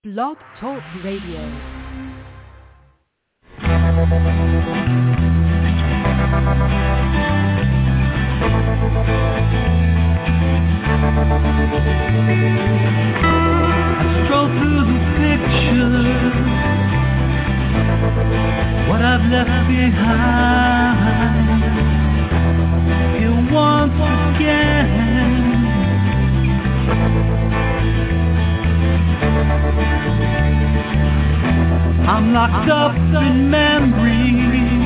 Blog Talk Radio. Stroll through the pictures, what I've left behind. Here once again, I'm locked up in memories,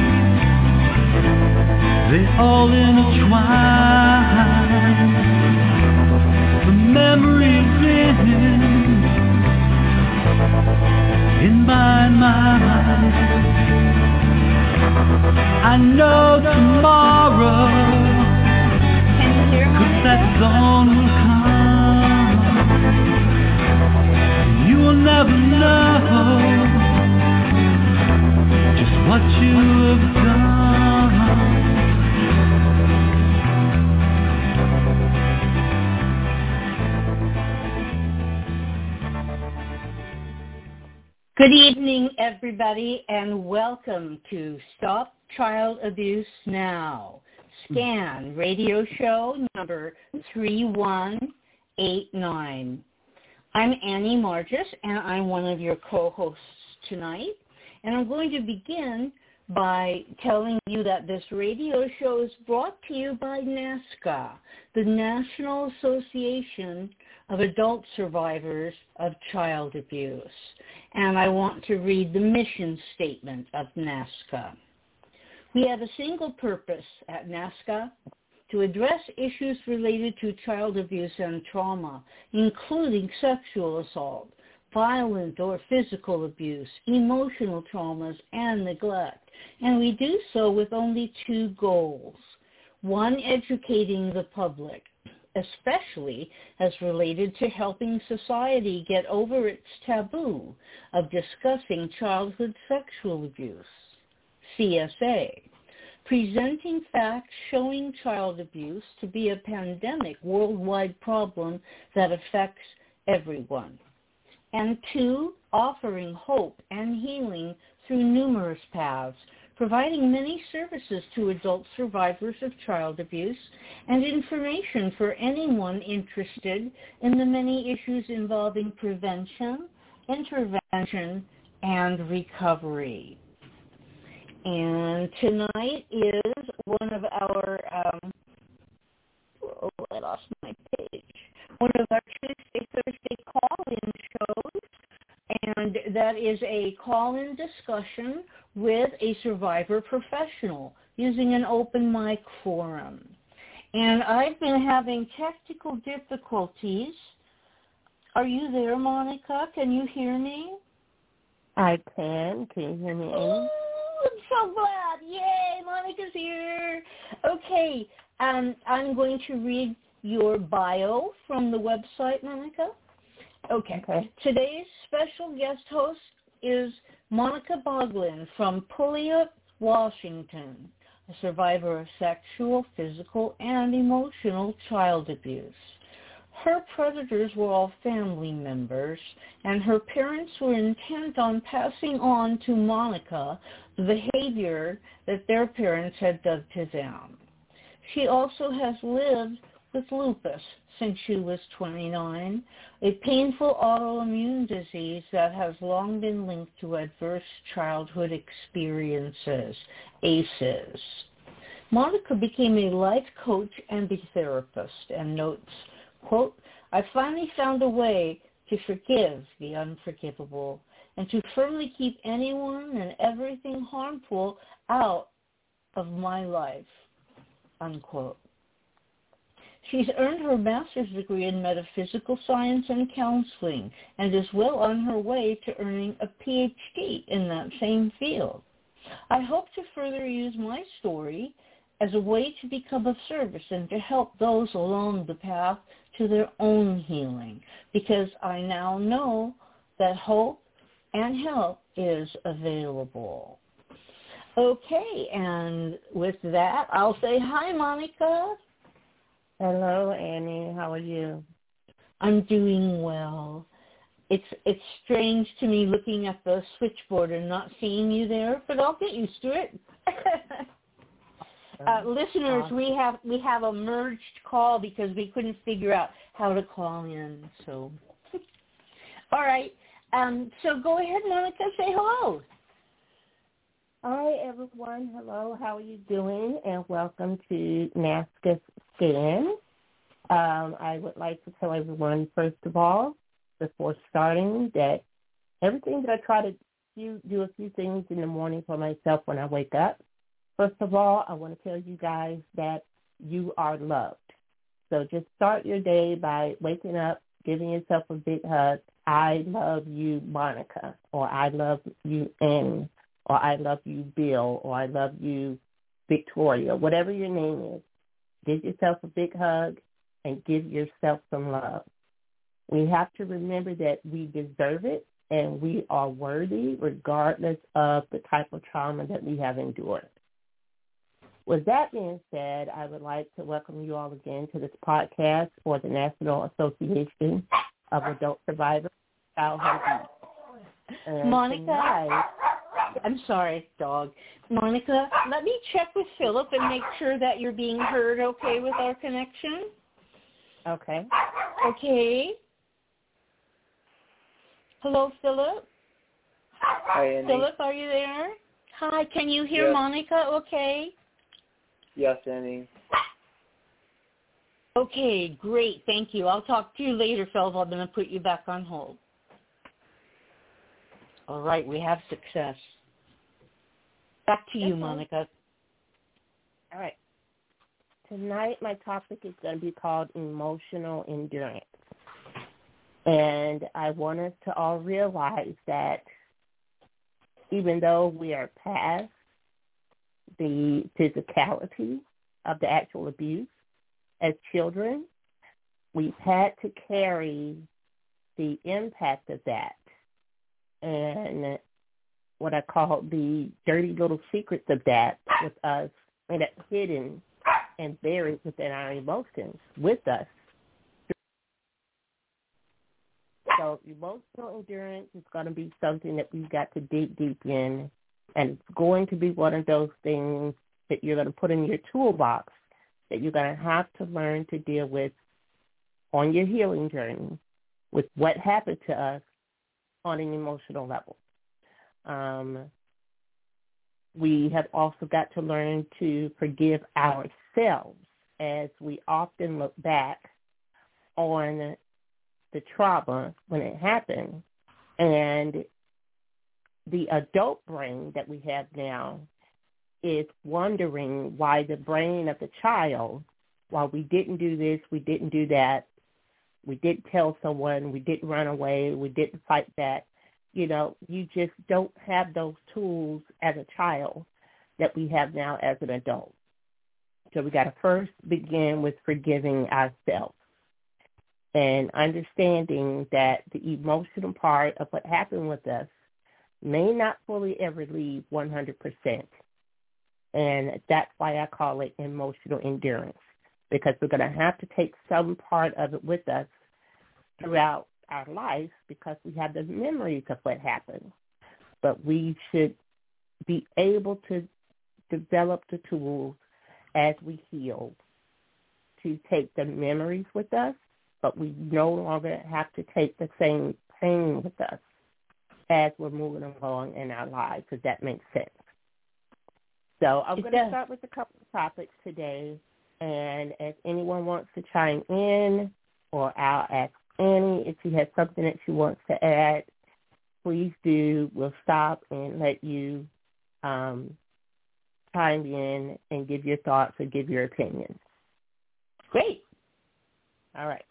they all intertwine. The memories in my mind. I know tomorrow, 'cause that dawn will come. You will never know just what you have done. Good evening, everybody, and welcome to Stop Child Abuse Now, SCAN radio show number 3189. I'm Annie Margis, and I'm one of your co-hosts tonight, and I'm going to begin by telling you that this radio show is brought to you by NAASCA, the National Association of Adult Survivors of Child Abuse. And I want to read the mission statement of NAASCA. We have a single purpose at NAASCA: to address issues related to child abuse and trauma, including sexual assault, violent or physical abuse, emotional traumas, and neglect. And we do so with only two goals. One, educating the public, especially as related to helping society get over its taboo of discussing childhood sexual abuse. CSA, presenting facts showing child abuse to be a pandemic worldwide problem that affects everyone. And two, offering hope and healing through numerous paths, providing many services to adult survivors of child abuse and information for anyone interested in the many issues involving prevention, intervention, and recovery. And tonight is one of our, I lost my page, one of our Tuesday, Thursday call-in shows, and that is a call-in discussion with a survivor professional using an open mic forum. And I've been having technical difficulties. Are you there, Monica? Can you hear me? I can. Can you hear me, Amy? Oh, I'm so glad. Yay, Monica's here. Okay, I'm going to read your bio from the website, Monica. Okay. Today's special guest host is Monica Boglin from Puyallup, Washington, a survivor of sexual, physical, and emotional child abuse. Her predators were all family members, and her parents were intent on passing on to Monica the behavior that their parents had done to them. She also has lived with lupus since she was 29, a painful autoimmune disease that has long been linked to adverse childhood experiences, ACEs. Monica became a life coach and a therapist and notes, quote, "I finally found a way to forgive the unforgivable and to firmly keep anyone and everything harmful out of my life," unquote. She's earned her master's degree in metaphysical science and counseling and is well on her way to earning a PhD in that same field. I hope to further use my story as a way to become of service and to help those along the path to their own healing, because I now know that hope and help is available. Okay, and with that, I'll say hi, Monica. Hello, Annie. How are you? I'm doing well. it's strange to me looking at the switchboard and not seeing you there, but I'll get used to it. Listeners, we have a merged call because we couldn't figure out how to call in. So, all right. So go ahead, Monica. Say hello. Hi, everyone. Hello. How are you doing? And welcome to NASCA Scan. I would like to tell everyone, first of all, before starting, that everything that I try to do a few things in the morning for myself when I wake up. First of all, I want to tell you guys that you are loved. So just start your day by waking up, giving yourself a big hug. I love you, Monica, or I love you, Annie, or I love you, Bill, or I love you, Victoria, whatever your name is. Give yourself a big hug and give yourself some love. We have to remember that we deserve it and we are worthy regardless of the type of trauma that we have endured. With that being said, I would like to welcome you all again to this podcast for the National Association of Adult Survivors of Childhood Abuse. Monica, I'm sorry, dog. Monica, let me check with Philip and make sure that you're being heard okay with our connection. Okay. Okay. Hello, Philip. Hi, Andy. Philip, are you there? Hi, can you hear Yes. Monica okay? Yes, Annie. Okay, great. Thank you. I'll talk to you later, Philip. I'm going to put you back on hold. All right, we have success. Back to you, Monica. All right. Tonight, my topic is going to be called emotional endurance. And I want us to all realize that even though we are past the physicality of the actual abuse, as children, we've had to carry the impact of that and what I call the dirty little secrets of that with us, and that's hidden and buried within our emotions with us. So emotional endurance is going to be something that we've got to dig deep in, and it's going to be one of those things that you're going to put in your toolbox that you're going to have to learn to deal with on your healing journey with what happened to us on an emotional level. We have also got to learn to forgive ourselves as we often look back on the trauma when it happened. And the adult brain that we have now is wondering why the brain of the child, while we didn't do this, we didn't do that, we didn't tell someone, we didn't run away, we didn't fight back, you just don't have those tools as a child that we have now as an adult. So we got to first begin with forgiving ourselves and understanding that the emotional part of what happened with us may not fully ever leave 100%. And that's why I call it emotional endurance, because we're going to have to take some part of it with us throughout our life because we have the memories of what happened. But we should be able to develop the tools as we heal to take the memories with us, but we no longer have to take the same pain with us as we're moving along in our lives, if that makes sense. So I'm going to start with a couple of topics today, and if anyone wants to chime in, or I'll ask Annie if she has something that she wants to add, please do. We'll stop and let you chime in and give your thoughts or give your opinions. Great. All right.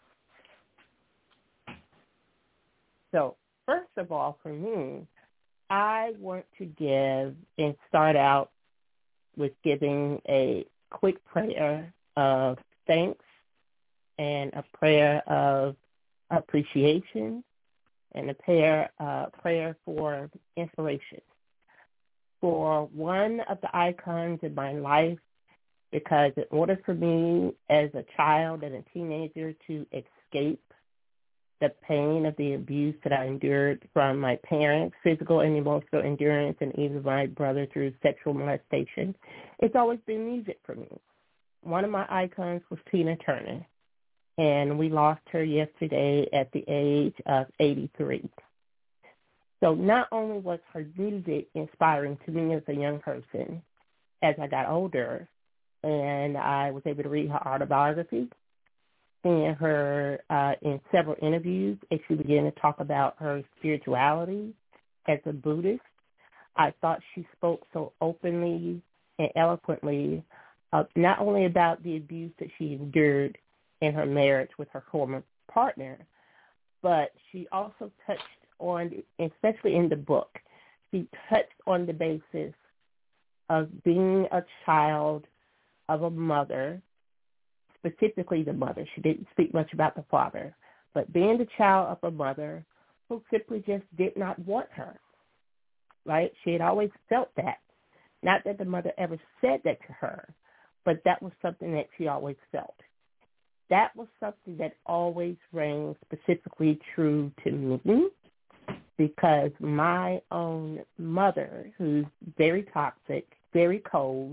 So first of all, for me, I want to give and start out with giving a quick prayer of thanks and a prayer of appreciation and a prayer for inspiration for one of the icons in my life, because in order for me as a child and a teenager to escape the pain of the abuse that I endured from my parents, physical and emotional endurance, and even my brother through sexual molestation, it's always been music for me. One of my icons was Tina Turner, and we lost her yesterday at the age of 83. So not only was her music inspiring to me as a young person, as I got older, and I was able to read her autobiography, seeing her in several interviews as she began to talk about her spirituality as a Buddhist. I thought she spoke so openly and eloquently, not only about the abuse that she endured in her marriage with her former partner, but she also touched on, especially in the book, she touched on the basis of being a child of a mother, specifically the mother. She didn't speak much about the father, but being the child of a mother who simply just did not want her, right? She had always felt that. Not that the mother ever said that to her, but that was something that she always felt. That was something that always rang specifically true to me, because my own mother, who's very toxic, very cold,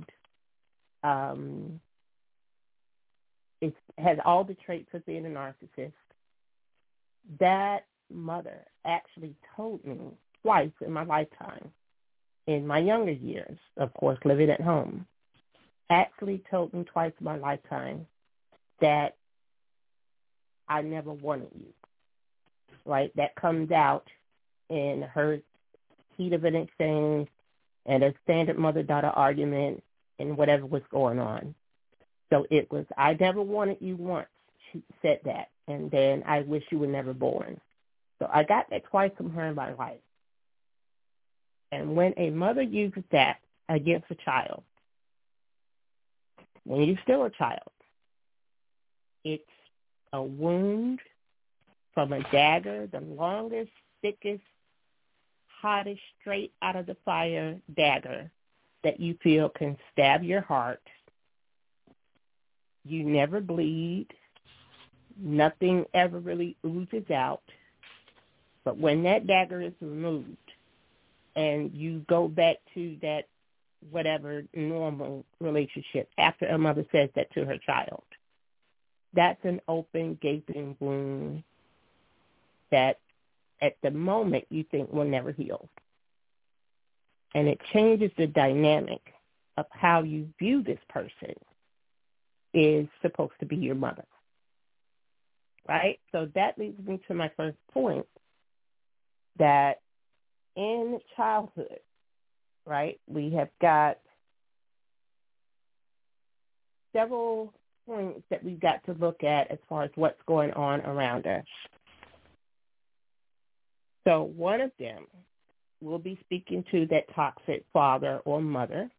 has all the traits of being a narcissist, that mother actually told me twice in my lifetime, in my younger years, of course, living at home, actually told me twice in my lifetime that I never wanted you, right? That comes out in her heat of an exchange and a standard mother-daughter argument and whatever was going on. So it was, I never wanted you once. She said that. And then I wish you were never born. So I got that twice from her in my life. And when a mother uses that against a child, when you're still a child, it's a wound from a dagger, the longest, thickest, hottest, straight out of the fire dagger that you feel can stab your heart. You never bleed. Nothing ever really oozes out. But when that dagger is removed and you go back to that whatever normal relationship after a mother says that to her child, that's an open, gaping wound that at the moment you think will never heal. And it changes the dynamic of how you view this person is supposed to be your mother, right? So that leads me to my first point, that in childhood, right, we have got several points that we've got to look at as far as what's going on around us. So one of them will be speaking to that toxic father or mother.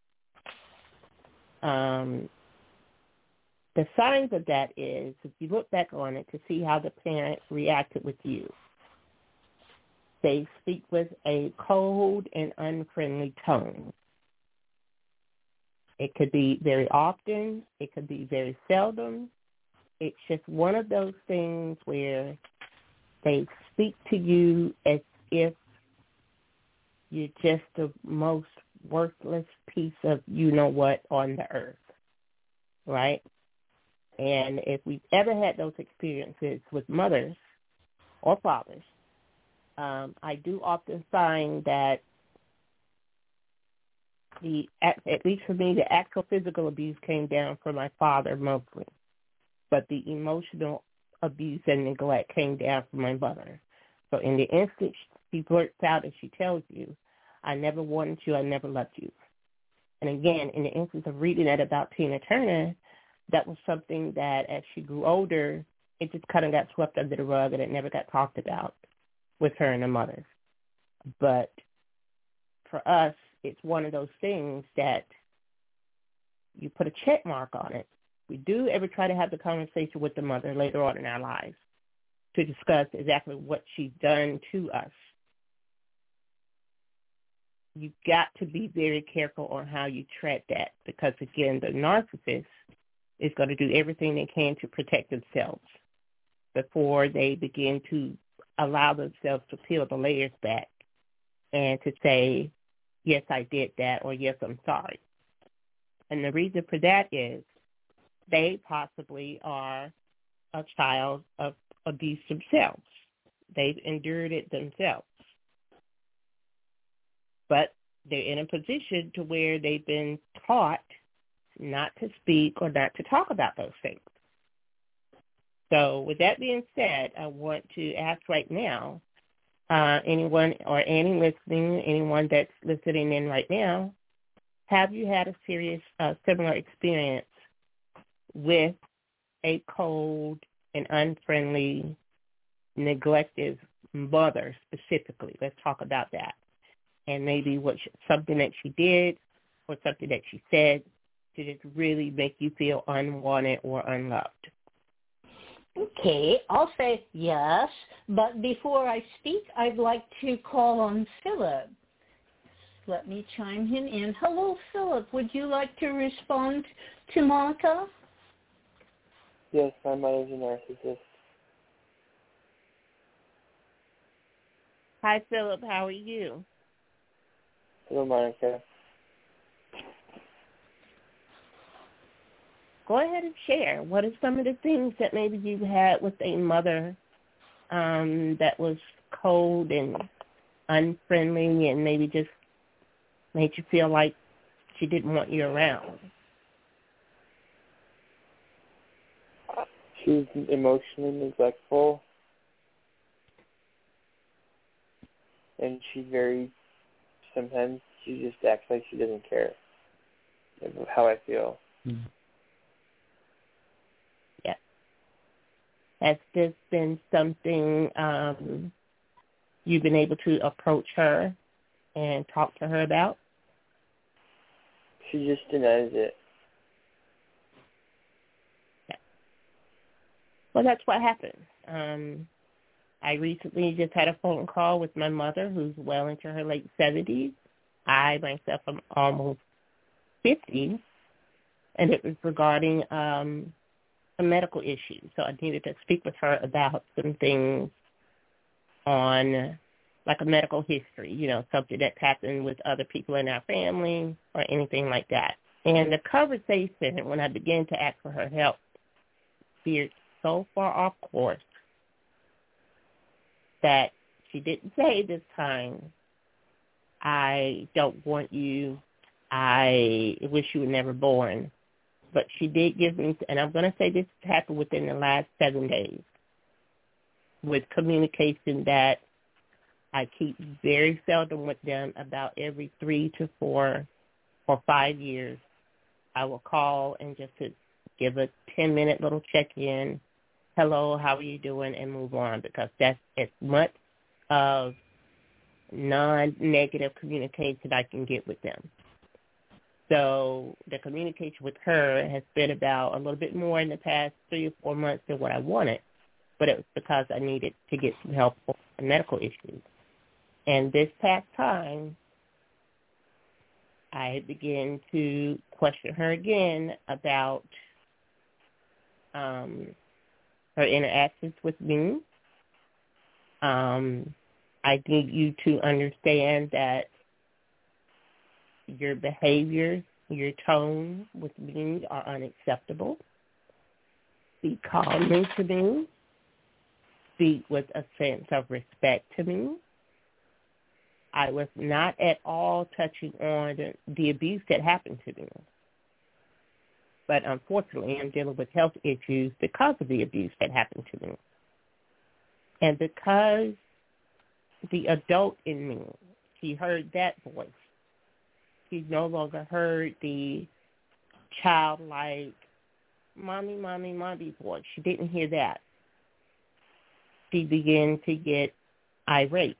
The signs of that is, if you look back on it to see how the parent reacted with you, they speak with a cold and unfriendly tone. It could be very often. It could be very seldom. It's just one of those things where they speak to you as if you're just the most worthless piece of you-know-what on the earth, right? And if we've ever had those experiences with mothers or fathers, I do often find that at least for me, the actual physical abuse came down from my father mostly, but the emotional abuse and neglect came down from my mother. So in the instant she blurts out and she tells you, I never wanted you, I never loved you. And again, in the instance of reading that about Tina Turner, that was something that as she grew older, it just kind of got swept under the rug and it never got talked about with her and her mother. But for us, it's one of those things that you put a check mark on it. We do ever try to have the conversation with the mother later on in our lives to discuss exactly what she's done to us. You've got to be very careful on how you tread that because, again, the narcissist is going to do everything they can to protect themselves. before they begin to allow themselves to peel the layers back and to say, yes, I did that, or yes, I'm sorry. And the reason for that is they possibly are a child of abuse themselves. They've endured it themselves. But they're in a position to where they've been taught not to speak or not to talk about those things. So with that being said, I want to ask right now, anyone or any listening, anyone that's listening in right now, have you had a serious similar experience with a cold and unfriendly, neglective mother specifically? Let's talk about that. And maybe something that she did or something that she said to just really make you feel unwanted or unloved. Okay, I'll say yes, but before I speak, I'd like to call on Philip. Let me chime him in. Hello, Philip. Would you like to respond to Monica? Yes, my mother's a narcissist. Hi, Philip. How are you? Hello, Monica. Go ahead and share. What are some of the things that maybe you had with a mother that was cold and unfriendly and maybe just made you feel like she didn't want you around? She's emotionally neglectful, and sometimes she just acts like she doesn't care of how I feel. Mm-hmm. Has this been something you've been able to approach her and talk to her about? She just denies it. Yeah. Well, that's what happened. I recently just had a phone call with my mother, who's well into her late 70s. I myself am almost 50, and it was regarding a medical issue. So I needed to speak with her about some things on like a medical history, something that's happened with other people in our family or anything like that. And the conversation, when I began to ask for her help, veered so far off course that she didn't say this time, I don't want you, I wish you were never born. But she did give me, and I'm going to say this happened within the last 7 days, with communication that I keep very seldom with them. About every 3 to 4 or 5 years, I will call and just to give a 10-minute little check-in. Hello, how are you doing? And move on, because that's as much of non-negative communication I can get with them. So the communication with her has been about a little bit more in the past 3 or 4 months than what I wanted, but it was because I needed to get some help for medical issues. And this past time, I began to question her again about her interactions with me. I need you to understand that your behaviors, your tone with me are unacceptable. Speak calmly to me. Speak with a sense of respect to me. I was not at all touching on the abuse that happened to me. But unfortunately, I'm dealing with health issues because of the abuse that happened to me. And because the adult in me, she heard that voice. She no longer heard the childlike, mommy, mommy, mommy voice. She didn't hear that. She began to get irate.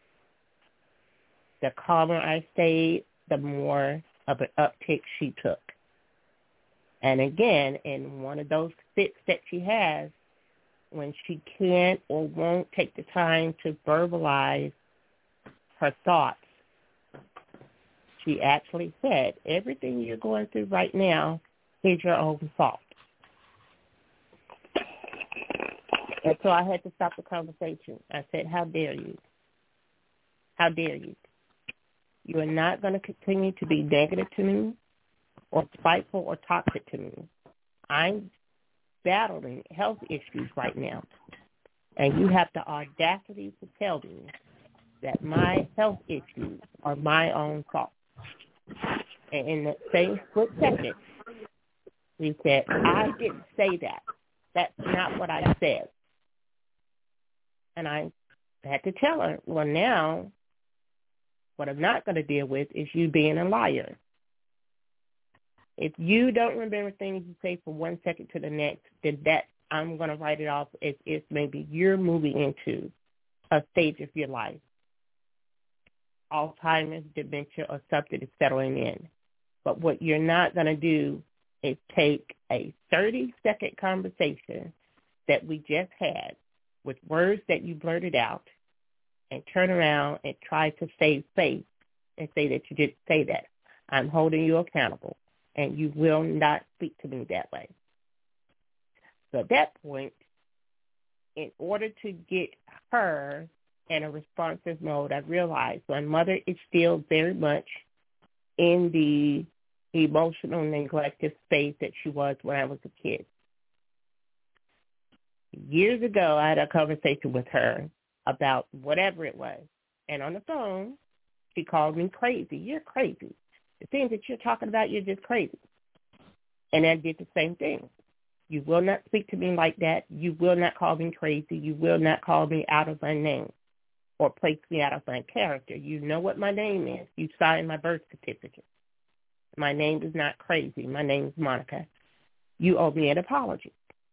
The calmer I stayed, the more of an uptick she took. And again, in one of those fits that she has, when she can't or won't take the time to verbalize her thoughts, she actually said, everything you're going through right now is your own fault. And so I had to stop the conversation. I said, how dare you? How dare you? You are not going to continue to be negative to me or spiteful or toxic to me. I'm battling health issues right now. And you have the audacity to tell me that my health issues are my own fault. And in that same split second, he said, I didn't say that. That's not what I said. And I had to tell her, well, now what I'm not going to deal with is you being a liar. If you don't remember things you say from 1 second to the next, then that I'm going to write it off as if maybe you're moving into a stage of your life. Alzheimer's, dementia, or something is settling in. But what you're not going to do is take a 30-second conversation that we just had with words that you blurted out and turn around and try to save face and say that you didn't say that. I'm holding you accountable, and you will not speak to me that way. So at that point, in order to get her in a responsive mode, I realized my mother is still very much in the emotional neglected space that she was when I was a kid. Years ago, I had a conversation with her about whatever it was. And on the phone, she called me crazy. You're crazy. The things that you're talking about, you're just crazy. And I did the same thing. You will not speak to me like that. You will not call me crazy. You will not call me out of my name or place me out of my character. You know what my name is. You signed my birth certificate. My name is not crazy. My name is Monica. You owe me an apology.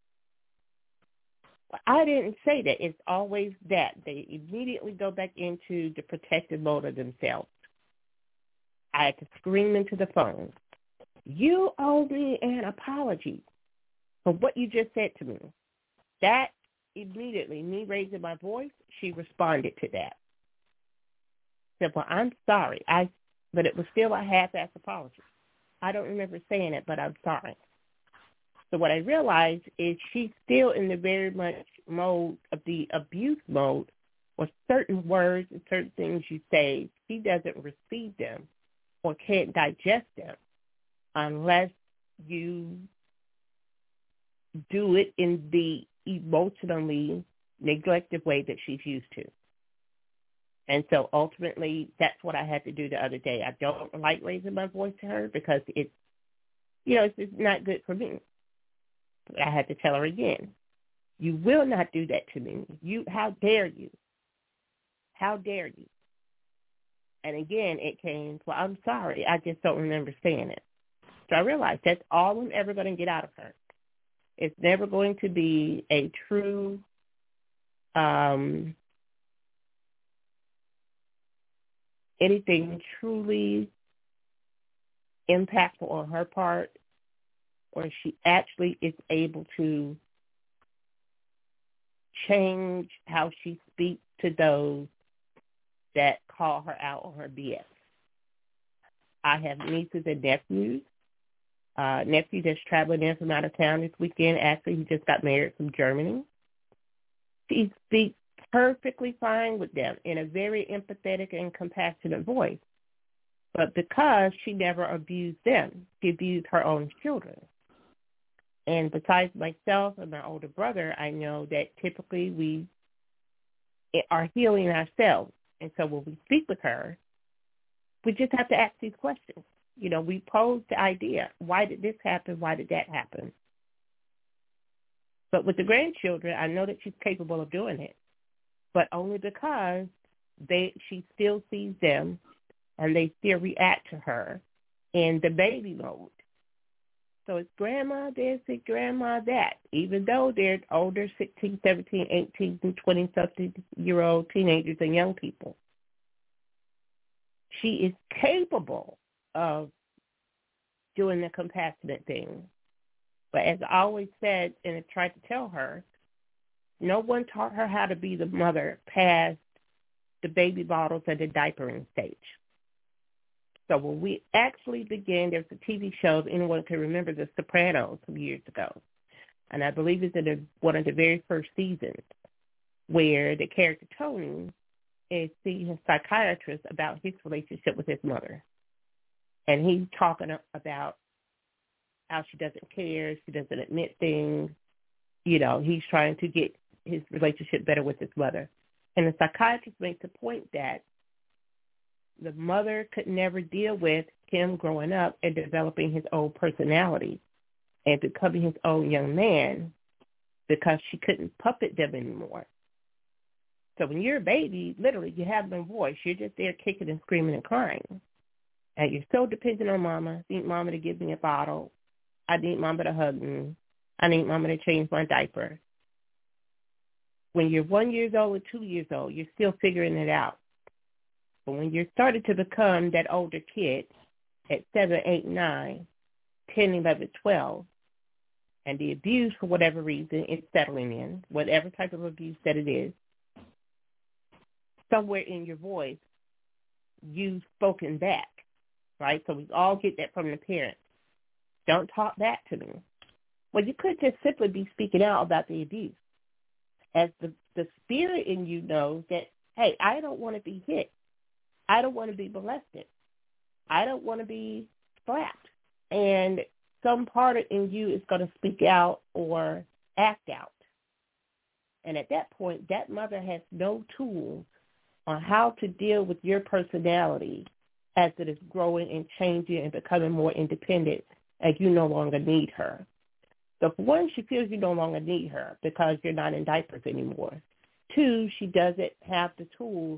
I didn't say that. It's always that. They immediately go back into the protective mode of themselves. I had to scream into the phone, you owe me an apology for what you just said to me. That immediately, me raising my voice, she responded to that. Said, well, I'm sorry. But it was still a half-assed apology. I don't remember saying it, but I'm sorry. So what I realized is she's still in the very much mode of the abuse mode, where certain words and certain things you say, she doesn't receive them or can't digest them unless you do it in the emotionally neglected way that she's used to. And so ultimately, that's what I had to do the other day. I don't like raising my voice to her because it's not good for me. I had to tell her again, you will not do that to me. How dare you? How dare you? And again, it came, well, I'm sorry. I just don't remember saying it. So I realized that's all I'm ever going to get out of her. It's never going to be a true anything truly impactful on her part, or she actually is able to change how she speaks to those that call her out on her BS. I have nieces and nephews. Nephew that's traveling in from out of town this weekend. Actually, he just got married from Germany. She speaks perfectly fine with them in a very empathetic and compassionate voice. But because she never abused them, she abused her own children. And besides myself and my older brother, I know that typically we are healing ourselves. And so when we speak with her, we just have to ask these questions. We pose the idea, why did this happen? Why did that happen? But with the grandchildren, I know that she's capable of doing it, but only because she still sees them and they still react to her in the baby mode. So it's grandma this and grandma that, even though they're older, 16, 17, 18, and 20-something-year-old teenagers and young people. She is capable of doing the compassionate thing. But as I always said, and I tried to tell her, no one taught her how to be the mother past the baby bottles and the diapering stage. So when we actually began, there's a TV show, if anyone can remember, The Sopranos, some years ago. and I believe it's in one of the very first seasons, where the character Tony is seeing a psychiatrist about his relationship with his mother. And he's talking about how she doesn't care, she doesn't admit things. You know, he's trying to get his relationship better with his mother. And the psychiatrist makes the point that the mother could never deal with him growing up and developing his own personality and becoming his own young man because she couldn't puppet them anymore. So when you're a baby, literally, you have no voice. You're just there kicking and screaming and crying. And you're so dependent on mama. I need mama to give me a bottle. I need mama to hug me. I need mama to change my diaper. When you're 1 year old or 2 years old, you're still figuring it out. But when you're starting to become that older kid at 7, 8, 9, 10, 11, 12, and the abuse, for whatever reason, is settling in, whatever type of abuse that it is, somewhere in your voice, you've spoken back, right? So we all get that from the parents. Don't talk back to me. Well, you could just simply be speaking out about the abuse. As the spirit in you knows that, hey, I don't want to be hit. I don't want to be molested. I don't want to be slapped. And some part in you is going to speak out or act out. And at that point, that mother has no tools on how to deal with your personality as it is growing and changing and becoming more independent and you no longer need her. So for one, she feels you no longer need her because you're not in diapers anymore. Two, she doesn't have the tools,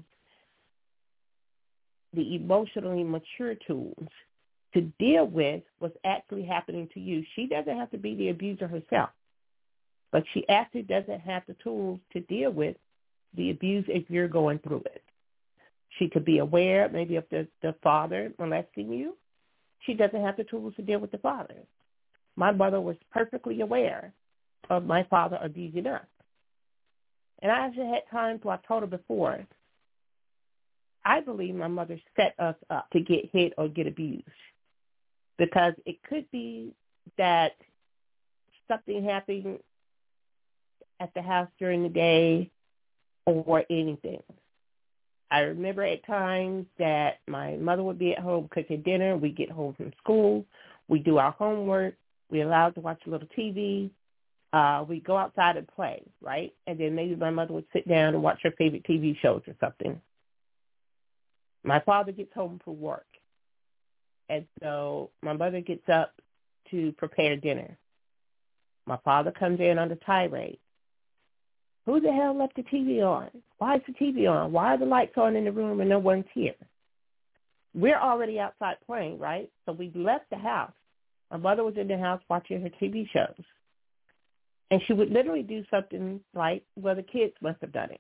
the emotionally mature tools, to deal with what's actually happening to you. She doesn't have to be the abuser herself, but she actually doesn't have the tools to deal with the abuse if you're going through it. She could be aware maybe of the father molesting you. She doesn't have the tools to deal with the father. My mother was perfectly aware of my father abusing us. And I actually had times where I told her before, I believe my mother set us up to get hit or get abused, because it could be that something happened at the house during the day or anything. I remember at times that my mother would be at home cooking dinner. We get home from school. We do our homework. We're allowed to watch a little TV. We go outside and play, right? And then maybe my mother would sit down and watch her favorite TV shows or something. My father gets home from work. And so my mother gets up to prepare dinner. My father comes in on the tirade. Who the hell left the TV on? Why is the TV on? Why are the lights on in the room and no one's here? We're already outside playing, right? So we left the house. My mother was in the house watching her TV shows. And she would literally do something like, well, the kids must have done it.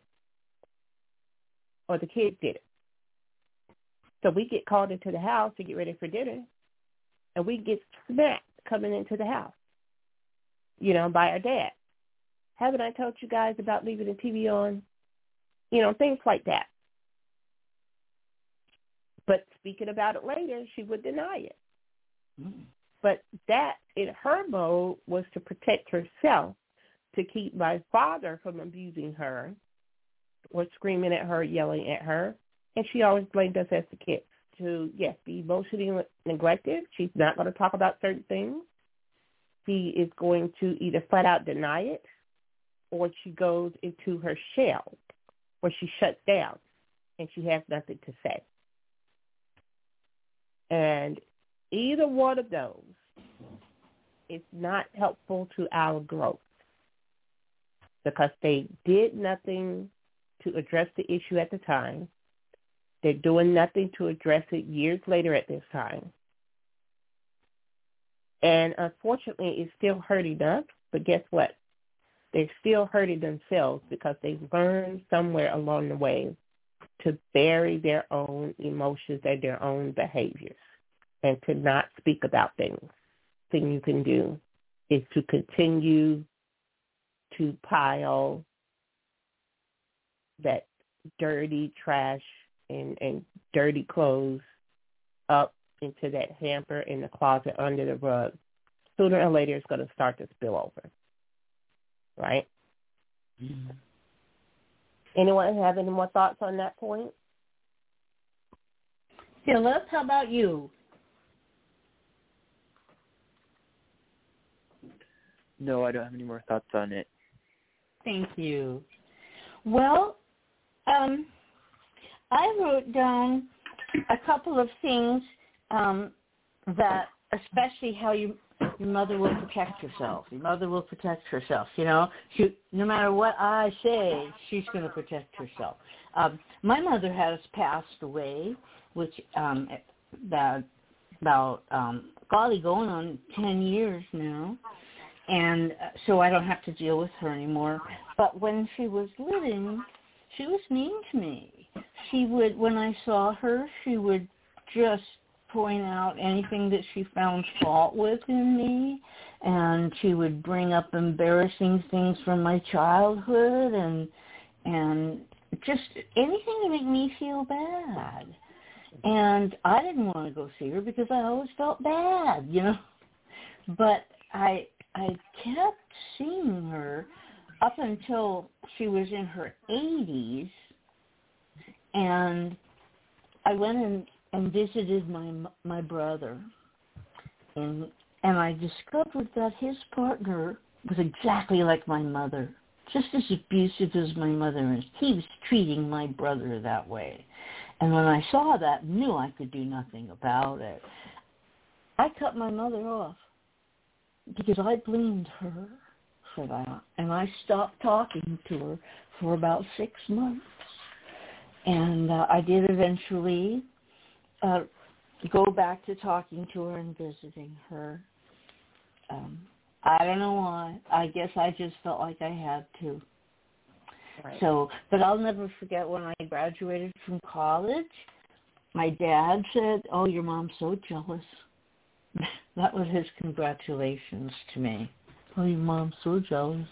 Or the kids did it. So we get called into the house to get ready for dinner. And we get smacked coming into the house, by our dad. Haven't I told you guys about leaving the TV on? Things like that. But speaking about it later, she would deny it. Mm. But that, in her mode, was to protect herself, to keep my father from abusing her or screaming at her, yelling at her. And she always blamed us as the kids to, yes, be emotionally neglected. She's not going to talk about certain things. She is going to either flat out deny it, or she goes into her shell, where she shuts down and she has nothing to say. And either one of those is not helpful to our growth, because they did nothing to address the issue at the time. They're doing nothing to address it years later at this time. And unfortunately, it's still hurting us, but guess what? They're still hurting themselves because they've learned somewhere along the way to bury their own emotions and their own behaviors and to not speak about things. The thing you can do is to continue to pile that dirty trash and dirty clothes up into that hamper in the closet under the rug. Sooner or later, it's going to start to spill over. right? Mm-hmm. Anyone have any more thoughts on that point? Phyllis, how about you? No, I don't have any more thoughts on it. Thank you. Well, I wrote down a couple of things that, especially how your mother will protect herself. Your mother will protect herself. You know, no matter what I say, she's going to protect herself. My mother has passed away, which about going on 10 years now. And so I don't have to deal with her anymore. But when she was living, she was mean to me. She would, when I saw her, she would just point out anything that she found fault with in me, and she would bring up embarrassing things from my childhood and just anything to make me feel bad. And I didn't want to go see her because I always felt bad, you know. But I kept seeing her up until she was in her 80s, and I went and visited my brother, and I discovered that his partner was exactly like my mother, just as abusive as my mother, and he was treating my brother that way. And when I saw that, knew I could do nothing about it. I cut my mother off, because I blamed her for that. And I stopped talking to her for about 6 months. And I did eventually go back to talking to her and visiting her. I don't know why. I guess I just felt like I had to. Right. So, but I'll never forget when I graduated from college, my dad said, "Oh, your mom's so jealous." That was his congratulations to me. "Oh, your mom's so jealous."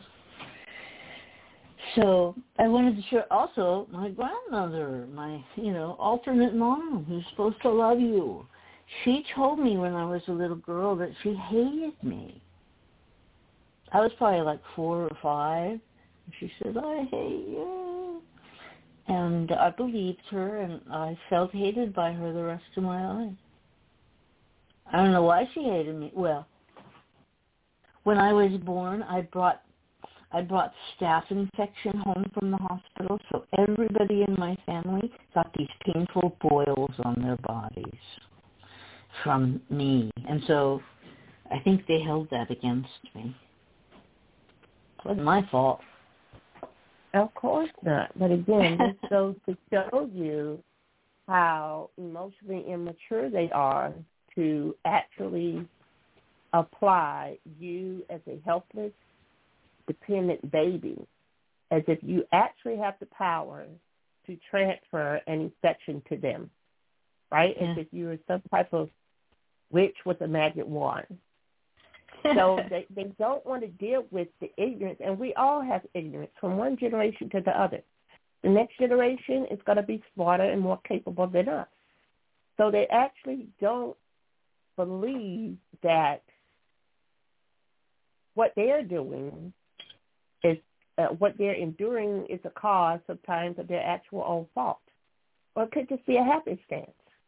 So I wanted to share also my grandmother, my, alternate mom who's supposed to love you. She told me when I was a little girl that she hated me. I was probably like 4 or 5. And she said, "I hate you." And I believed her, and I felt hated by her the rest of my life. I don't know why she hated me. Well, when I was born, I brought staph infection home from the hospital, so everybody in my family got these painful boils on their bodies from me. And so I think they held that against me. It wasn't my fault. Of course not. But again, this goes to show you how emotionally immature they are to actually apply you as a helpless, dependent baby, as if you actually have the power to transfer an infection to them, right? Yeah. As if you were some type of witch with a magic wand. So they don't want to deal with the ignorance, and we all have ignorance from one generation to the other. The next generation is going to be smarter and more capable than us. So they actually don't believe that what they're doing is what they're enduring is a cause sometimes of their actual own fault, or it could just be a happenstance,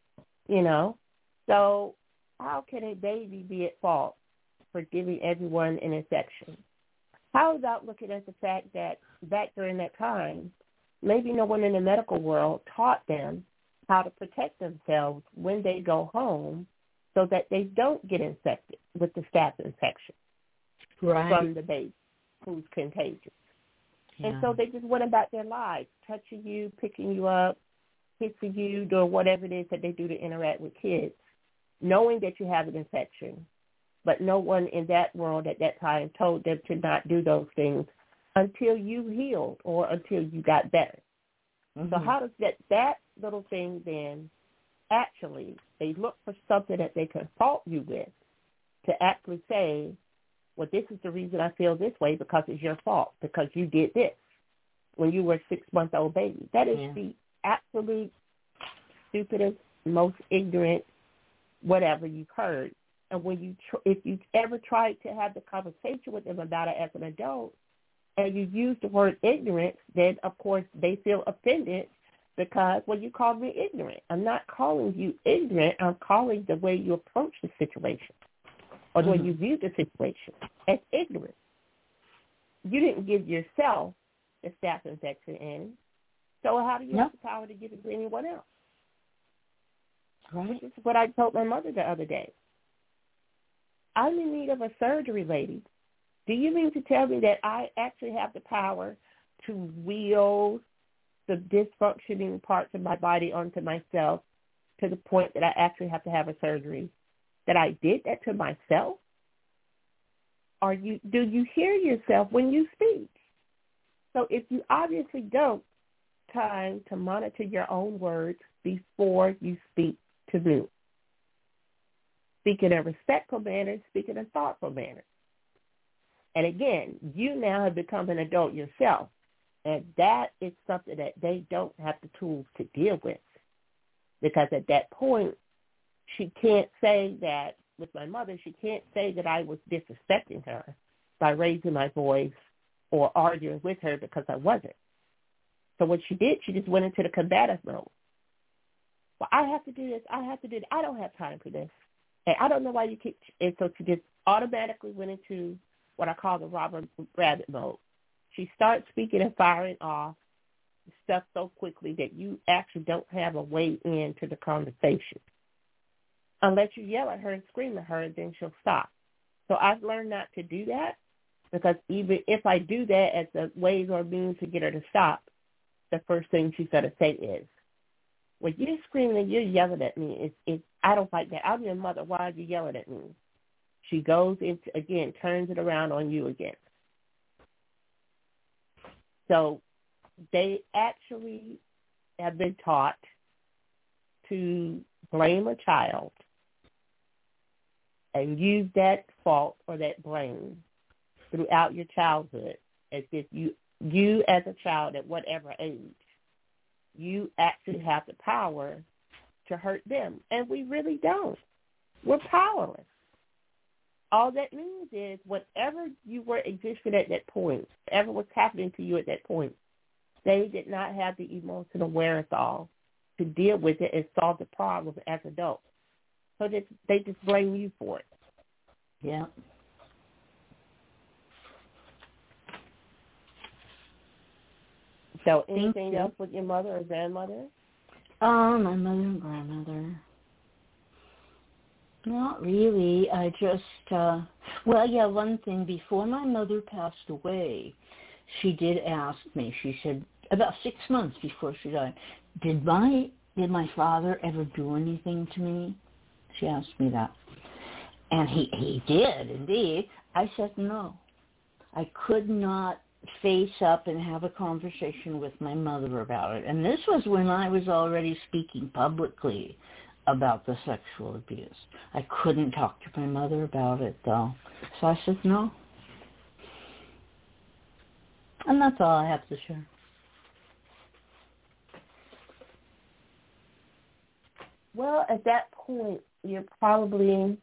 So how can a baby be at fault for giving everyone an infection? How about looking at the fact that back during that time, maybe no one in the medical world taught them how to protect themselves when they go home so that they don't get infected with the staph infection from the baby who's contagious. Yeah. And so they just went about their lives, touching you, picking you up, kissing you, doing whatever it is that they do to interact with kids, knowing that you have an infection. But no one in that world at that time told them to not do those things until you healed or until you got better. Mm-hmm. So how does that little thing then actually, they look for something that they can fault you with to actually say, well, this is the reason I feel this way because it's your fault, because you did this when you were a 6-month-old baby. That is the absolute stupidest, most ignorant, whatever you've heard. And when if you ever tried to have the conversation with them about it as an adult, and you use the word ignorance, then, of course, they feel offended because, well, you called me ignorant. I'm not calling you ignorant. I'm calling the way you approach the situation or the way you view the situation as ignorant. You didn't give yourself the staph infection in, so how do you have the power to give it to anyone else? Right. This is what I told my mother the other day. I'm in need of a surgery, lady. Do you mean to tell me that I actually have the power to will the dysfunctioning parts of my body onto myself to the point that I actually have to have a surgery? That I did that to myself? Do you hear yourself when you speak? So if you obviously don't, time to monitor your own words before you speak to me. Speak in a respectful manner, speak in a thoughtful manner. And again, you now have become an adult yourself, and that is something that they don't have the tools to deal with. Because at that point, she can't say that, with my mother, she can't say that I was disrespecting her by raising my voice or arguing with her because I wasn't. So what she did, she just went into the combative mode. Well, I have to do this. I have to do that. I don't have time for this. And I don't know why you keep. And so she just automatically went into what I call the Robert Rabbit mode. She starts speaking and firing off stuff so quickly that you actually don't have a way into the conversation. Unless you yell at her and scream at her, then she'll stop. So I've learned not to do that, because even if I do that as a ways or means to get her to stop, the first thing she's going to say is, when you're screaming and you're yelling at me, I don't like that. I'm your mother. Why are you yelling at me? She goes into, again, turns it around on you again. So they actually have been taught to blame a child and use that fault or that blame throughout your childhood as if you as a child at whatever age, you actually have the power to hurt them. And we really don't. We're powerless. All that means is whatever you were existing at that point, whatever was happening to you at that point, they did not have the emotional wherewithal to deal with it and solve the problem as adults. So they just blame you for it. Yeah. So anything else with your mother or grandmother? My mother and grandmother. Not really. I just, one thing. Before my mother passed away, she did ask me, she said, about 6 months before she died, did my father ever do anything to me? She asked me that. And he did, indeed. I said no. I could not face up and have a conversation with my mother about it. And this was when I was already speaking publicly about the sexual abuse. I couldn't talk to my mother about it, though. So I said no. And that's all I have to share. Well, at that point, you're probably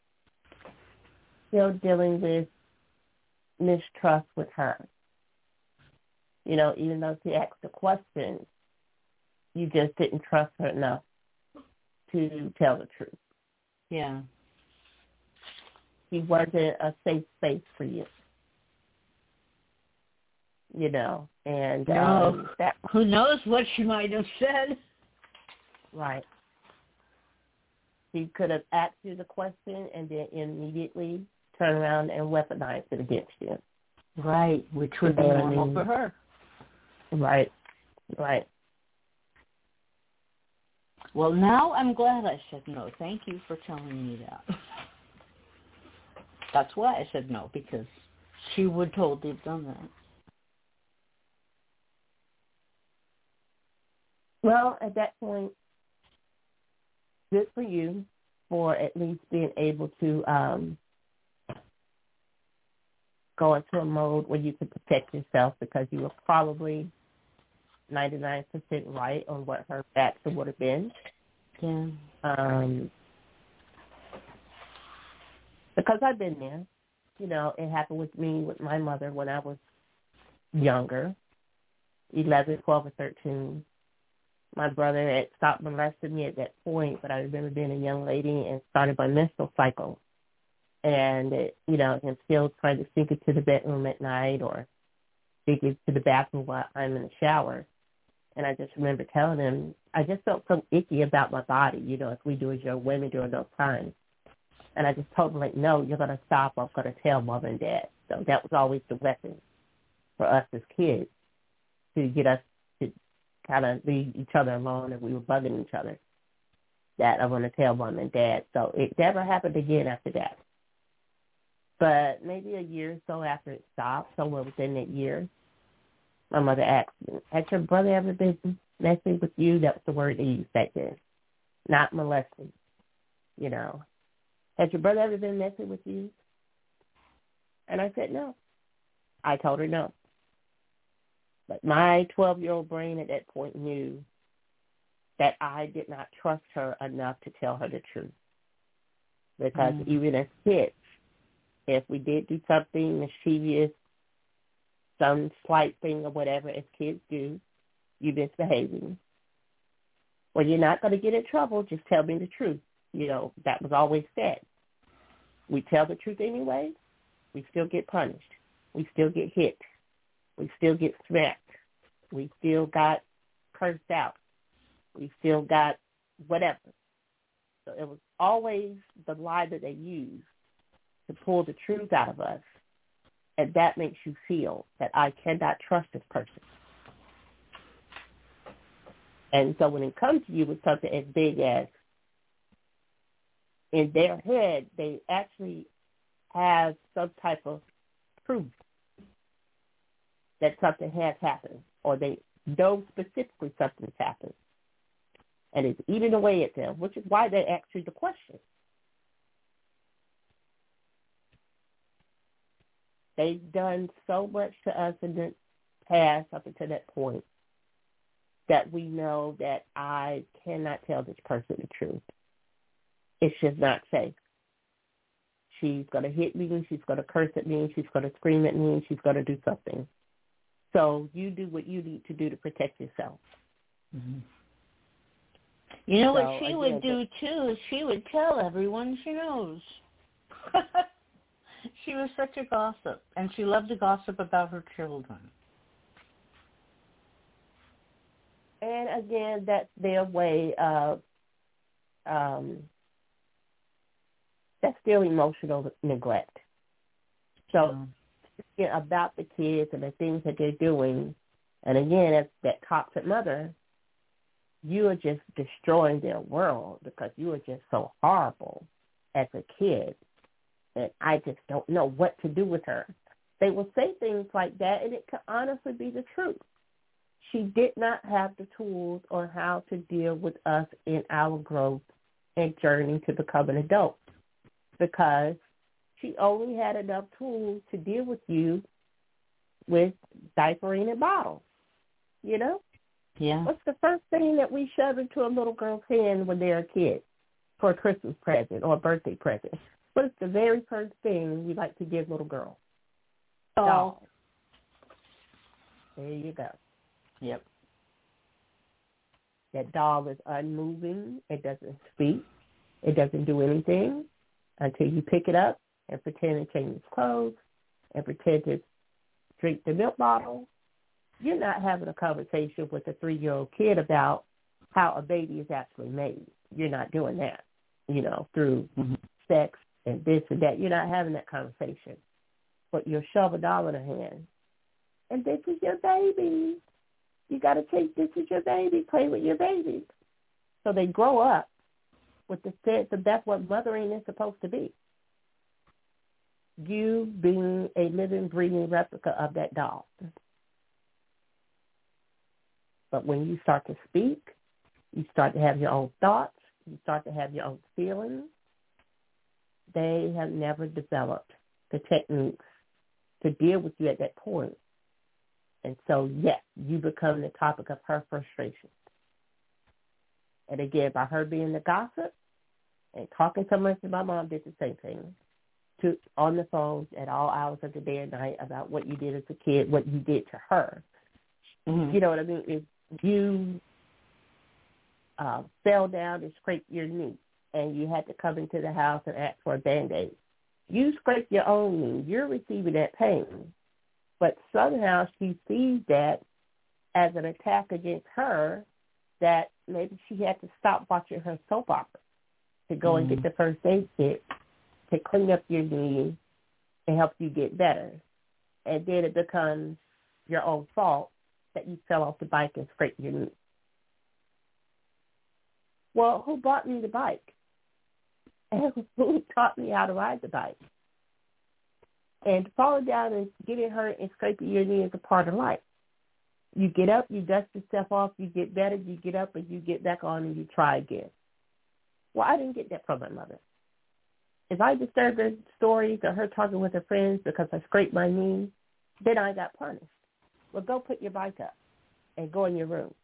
still dealing with mistrust with her. You know, even though she asked the question, you just didn't trust her enough to tell the truth. Yeah. She wasn't a safe space for you. You know, and who knows what she might have said. Right. She could have asked you the question and then immediately turn around and weaponize it against you. Right, which would be normal for her. Right, right. Well, now I'm glad I said no. Thank you for telling me that. That's why I said no, because she would totally have done that. Well, at that point, good for you for at least being able to go into a mode where you could protect yourself, because you were probably 99% right on what her reaction would have been. Yeah. Because I've been there. You know, it happened with me, with my mother, when I was younger, 11, 12, or 13. My brother had stopped molesting me at that point, but I remember being a young lady and started my menstrual cycle. And, him still trying to sneak into the bedroom at night or sneak into the bathroom while I'm in the shower. And I just remember telling him, I just felt so icky about my body, as we do as young women during those times. And I just told him, no, you're going to stop. I'm going to tell mom and dad. So that was always the weapon for us as kids to get us to kind of leave each other alone if we were bugging each other, that I'm going to tell mom and dad. So it never happened again after that. But maybe a year or so after it stopped, somewhere within that year, my mother asked me, has your brother ever been messing with you? That was the word they used back then, not molesting, Has your brother ever been messing with you? And I said no. I told her no. But my 12-year-old brain at that point knew that I did not trust her enough to tell her the truth. Because even as kids, if we did do something mischievous, some slight thing or whatever, as kids do, you misbehaving. Well, you're not going to get in trouble. Just tell me the truth. That was always said. We tell the truth anyway. We still get punished. We still get hit. We still get smacked. We still got cursed out. We still got whatever. So it was always the lie that they used to pull the truth out of us. And that makes you feel that I cannot trust this person. And so when it comes to you with something as big as, in their head, they actually have some type of proof that something has happened, or they know specifically something's happened. And it's eating away at them, which is why they ask you the question. They've done so much to us in the past up until that point that we know that I cannot tell this person the truth. It's just not safe. She's going to hit me. She's going to curse at me. She's going to scream at me. She's going to do something. So you do what you need to do to protect yourself. Mm-hmm. What she would do, too, is she would tell everyone she knows. She was such a gossip, and she loved to gossip about her children. And again, that's their way of, that's still emotional neglect. So about the kids and the things that they're doing, and again, as that toxic mother, you are just destroying their world because you are just so horrible as a kid. And I just don't know what to do with her. They will say things like that, and it could honestly be the truth. She did not have the tools on how to deal with us in our growth and journey to become an adult, because she only had enough tools to deal with you with diapering and bottles, Yeah. What's the first thing that we shove into a little girl's hand when they're a kid for a Christmas present or a birthday present? What is the very first thing we like to give little girls? Dolls. There you go. Yep. That doll is unmoving. It doesn't speak. It doesn't do anything until you pick it up and pretend to change its clothes and pretend to drink the milk bottle. You're not having a conversation with a 3-year-old kid about how a baby is actually made. You're not doing that, through sex and this and that. You're not having that conversation. But you'll shove a doll in her hand. And this is your baby. You got to take, this is your baby. Play with your baby. So they grow up with the sense that that's what mothering is supposed to be. You being a living, breathing replica of that doll. But when you start to speak, you start to have your own thoughts, you start to have your own feelings, they have never developed the techniques to deal with you at that point. And so, yes, you become the topic of her frustration. And again, by her being the gossip and talking so much, my mom did the same thing. on the phone at all hours of the day and night about what you did as a kid, what you did to her. Mm-hmm. You know what I mean? If you fell down and scraped your knee and you had to come into the house and ask for a Band-Aid, you scraped your own knee. You're receiving that pain. But somehow she sees that as an attack against her, that maybe she had to stop watching her soap opera to go and get the first aid kit to clean up your knee and help you get better. And then it becomes your own fault that you fell off the bike and scraped your knee. Well, who bought me the bike? And who taught me how to ride the bike? And falling down and getting hurt and scraping your knee is a part of life. You get up, you dust yourself off, you get better, you get up and you get back on and you try again. Well, I didn't get that from my mother. If I disturbed her stories or her talking with her friends because I scraped my knee, then I got punished. Well, go put your bike up and go in your room.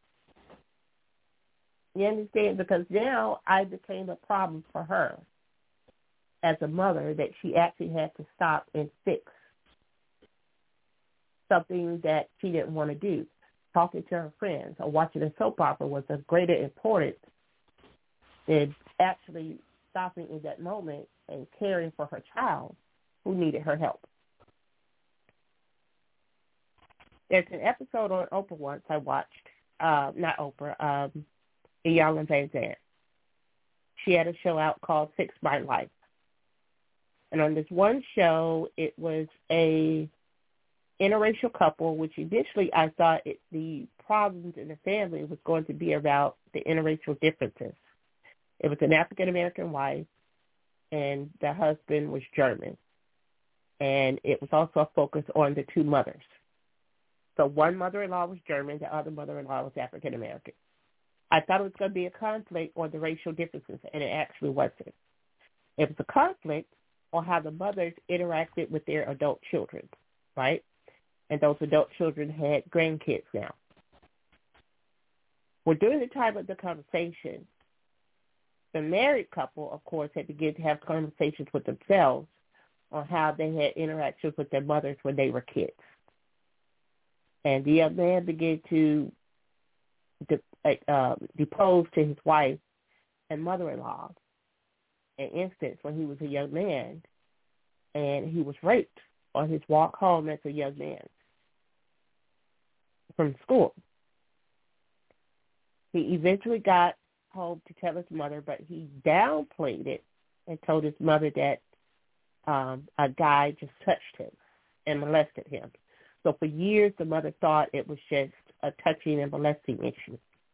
You understand? Because now I became a problem for her as a mother that she actually had to stop and fix something that she didn't want to do. Talking to her friends or watching a soap opera was of greater importance than actually stopping in that moment and caring for her child who needed her help. There's an episode on Oprah once I watched, not Oprah, Iyanla Vanzant. She had a show out called Fix My Life. And on this one show, it was a interracial couple, which initially I thought the problems in the family was going to be about the interracial differences. It was an African-American wife, and the husband was German. And it was also a focus on the two mothers. So one mother-in-law was German, the other mother-in-law was African-American. I thought it was going to be a conflict on the racial differences, and it actually wasn't. It was a conflict on how the mothers interacted with their adult children, right? And those adult children had grandkids now. Well, during the time of the conversation, the married couple, of course, had to begin to have conversations with themselves on how they had interactions with their mothers when they were kids. And the young man began to depose to his wife and mother-in-law an instance when he was a young man, and he was raped on his walk home as a young man from school. He eventually got home to tell his mother, but he downplayed it and told his mother that a guy just touched him and molested him. So for years, the mother thought it was just a touching and molesting issue.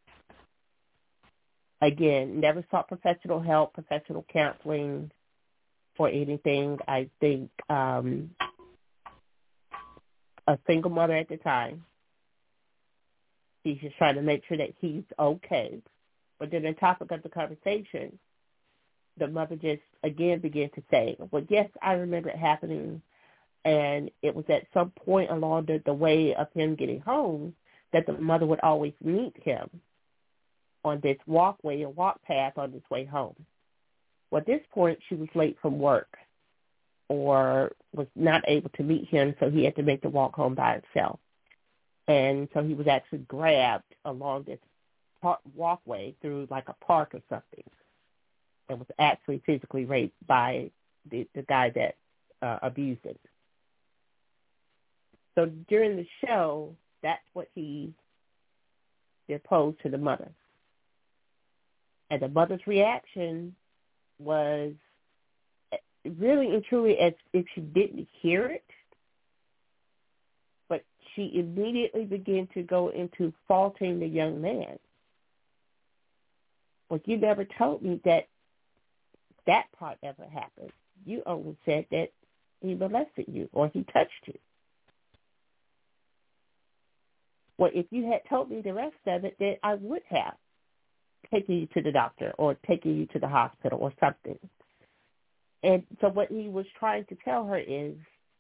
Again, never sought professional help, professional counseling, or anything. I think a single mother at the time. She's just trying to make sure that he's okay. But then the topic of the conversation, the mother just, again, began to say, well, yes, I remember it happening. And it was at some point along the way of him getting home that the mother would always meet him on this walkway or walk path on his way home. Well, at this point, she was late from work or was not able to meet him, so he had to make the walk home by himself. And so he was actually grabbed along this walkway through like a park or something and was actually physically raped by the guy that abused him. So during the show, that's what he deposed to the mother. And the mother's reaction was really and truly as if she didn't hear it, but she immediately began to go into faulting the young man. Well, you never told me that part ever happened. You only said that he molested you or he touched you. Well, if you had told me the rest of it, then I would have taken you to the doctor or taken you to the hospital or something. And so what he was trying to tell her is,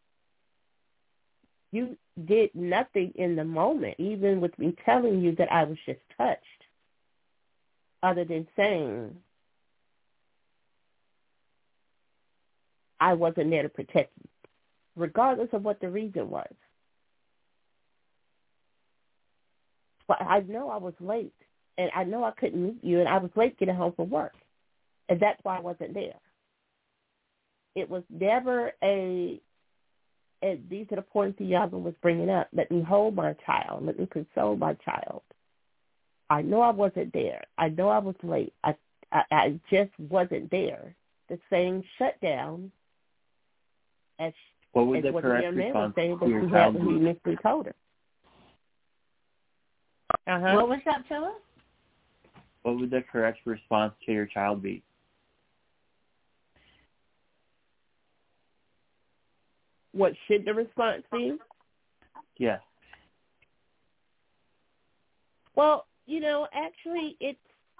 you did nothing in the moment, even with me telling you that I was just touched, other than saying, I wasn't there to protect you, regardless of what the reason was. But I know I was late, and I know I couldn't meet you, and I was late getting home from work, and that's why I wasn't there. It was never and these are the points the young one was bringing up. Let me hold my child. Let me console my child. I know I wasn't there. I know I was late. I just wasn't there. The same shutdown as what was as the what correct young man was response saying to that your he had child when he be? initially told her. What was that, Philip? What would the correct response to your child be? What should the response be? Yes. Well, actually, it's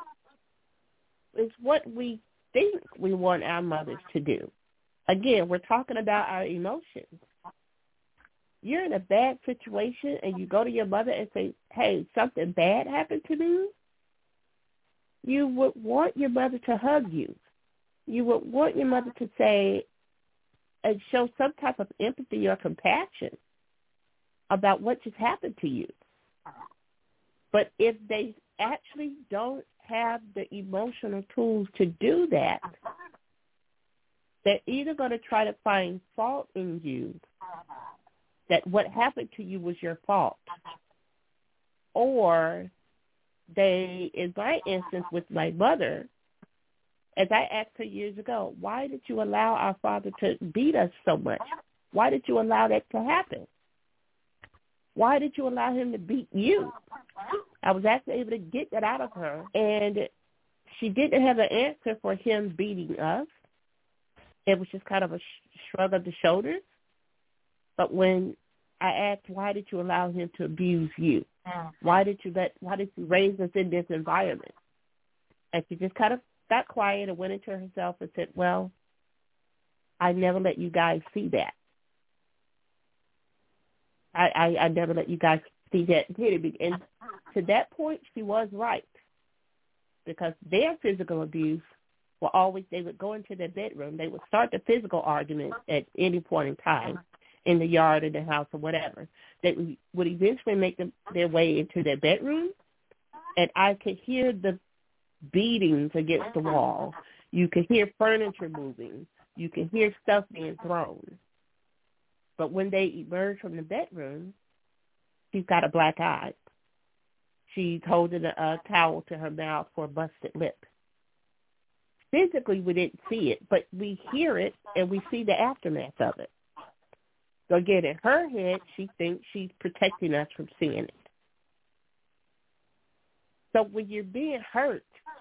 what we think we want our mothers to do. Again, we're talking about our emotions. You're in a bad situation and you go to your mother and say, hey, something bad happened to me. You would want your mother to hug you. You would want your mother to say and show some type of empathy or compassion about what just happened to you. But if they actually don't have the emotional tools to do that, they're either going to try to find fault in you, that what happened to you was your fault, or they, in my instance with my mother, as I asked her years ago, why did you allow our father to beat us so much? Why did you allow that to happen? Why did you allow him to beat you? I was actually able to get that out of her, and she didn't have an answer for him beating us. It was just kind of a shrug of the shoulders. But when I asked, why did you allow him to abuse you? Why did you raise us in this environment? And she just kind of got quiet and went into herself and said, well, I never let you guys see that. I never let you guys see that. And to that point, she was right, because their physical abuse were always, they would go into their bedroom. They would start the physical argument at any point in time in the yard or the house or whatever. They would eventually make their way into their bedroom, and I could hear the beatings against the wall. You could hear furniture moving. You could hear stuff being thrown. But when they emerge from the bedroom, she's got a black eye. She's holding a towel to her mouth for a busted lip. Physically, we didn't see it, but we hear it and we see the aftermath of it. So again, in her head, she thinks she's protecting us from seeing it. So when you're being hurt,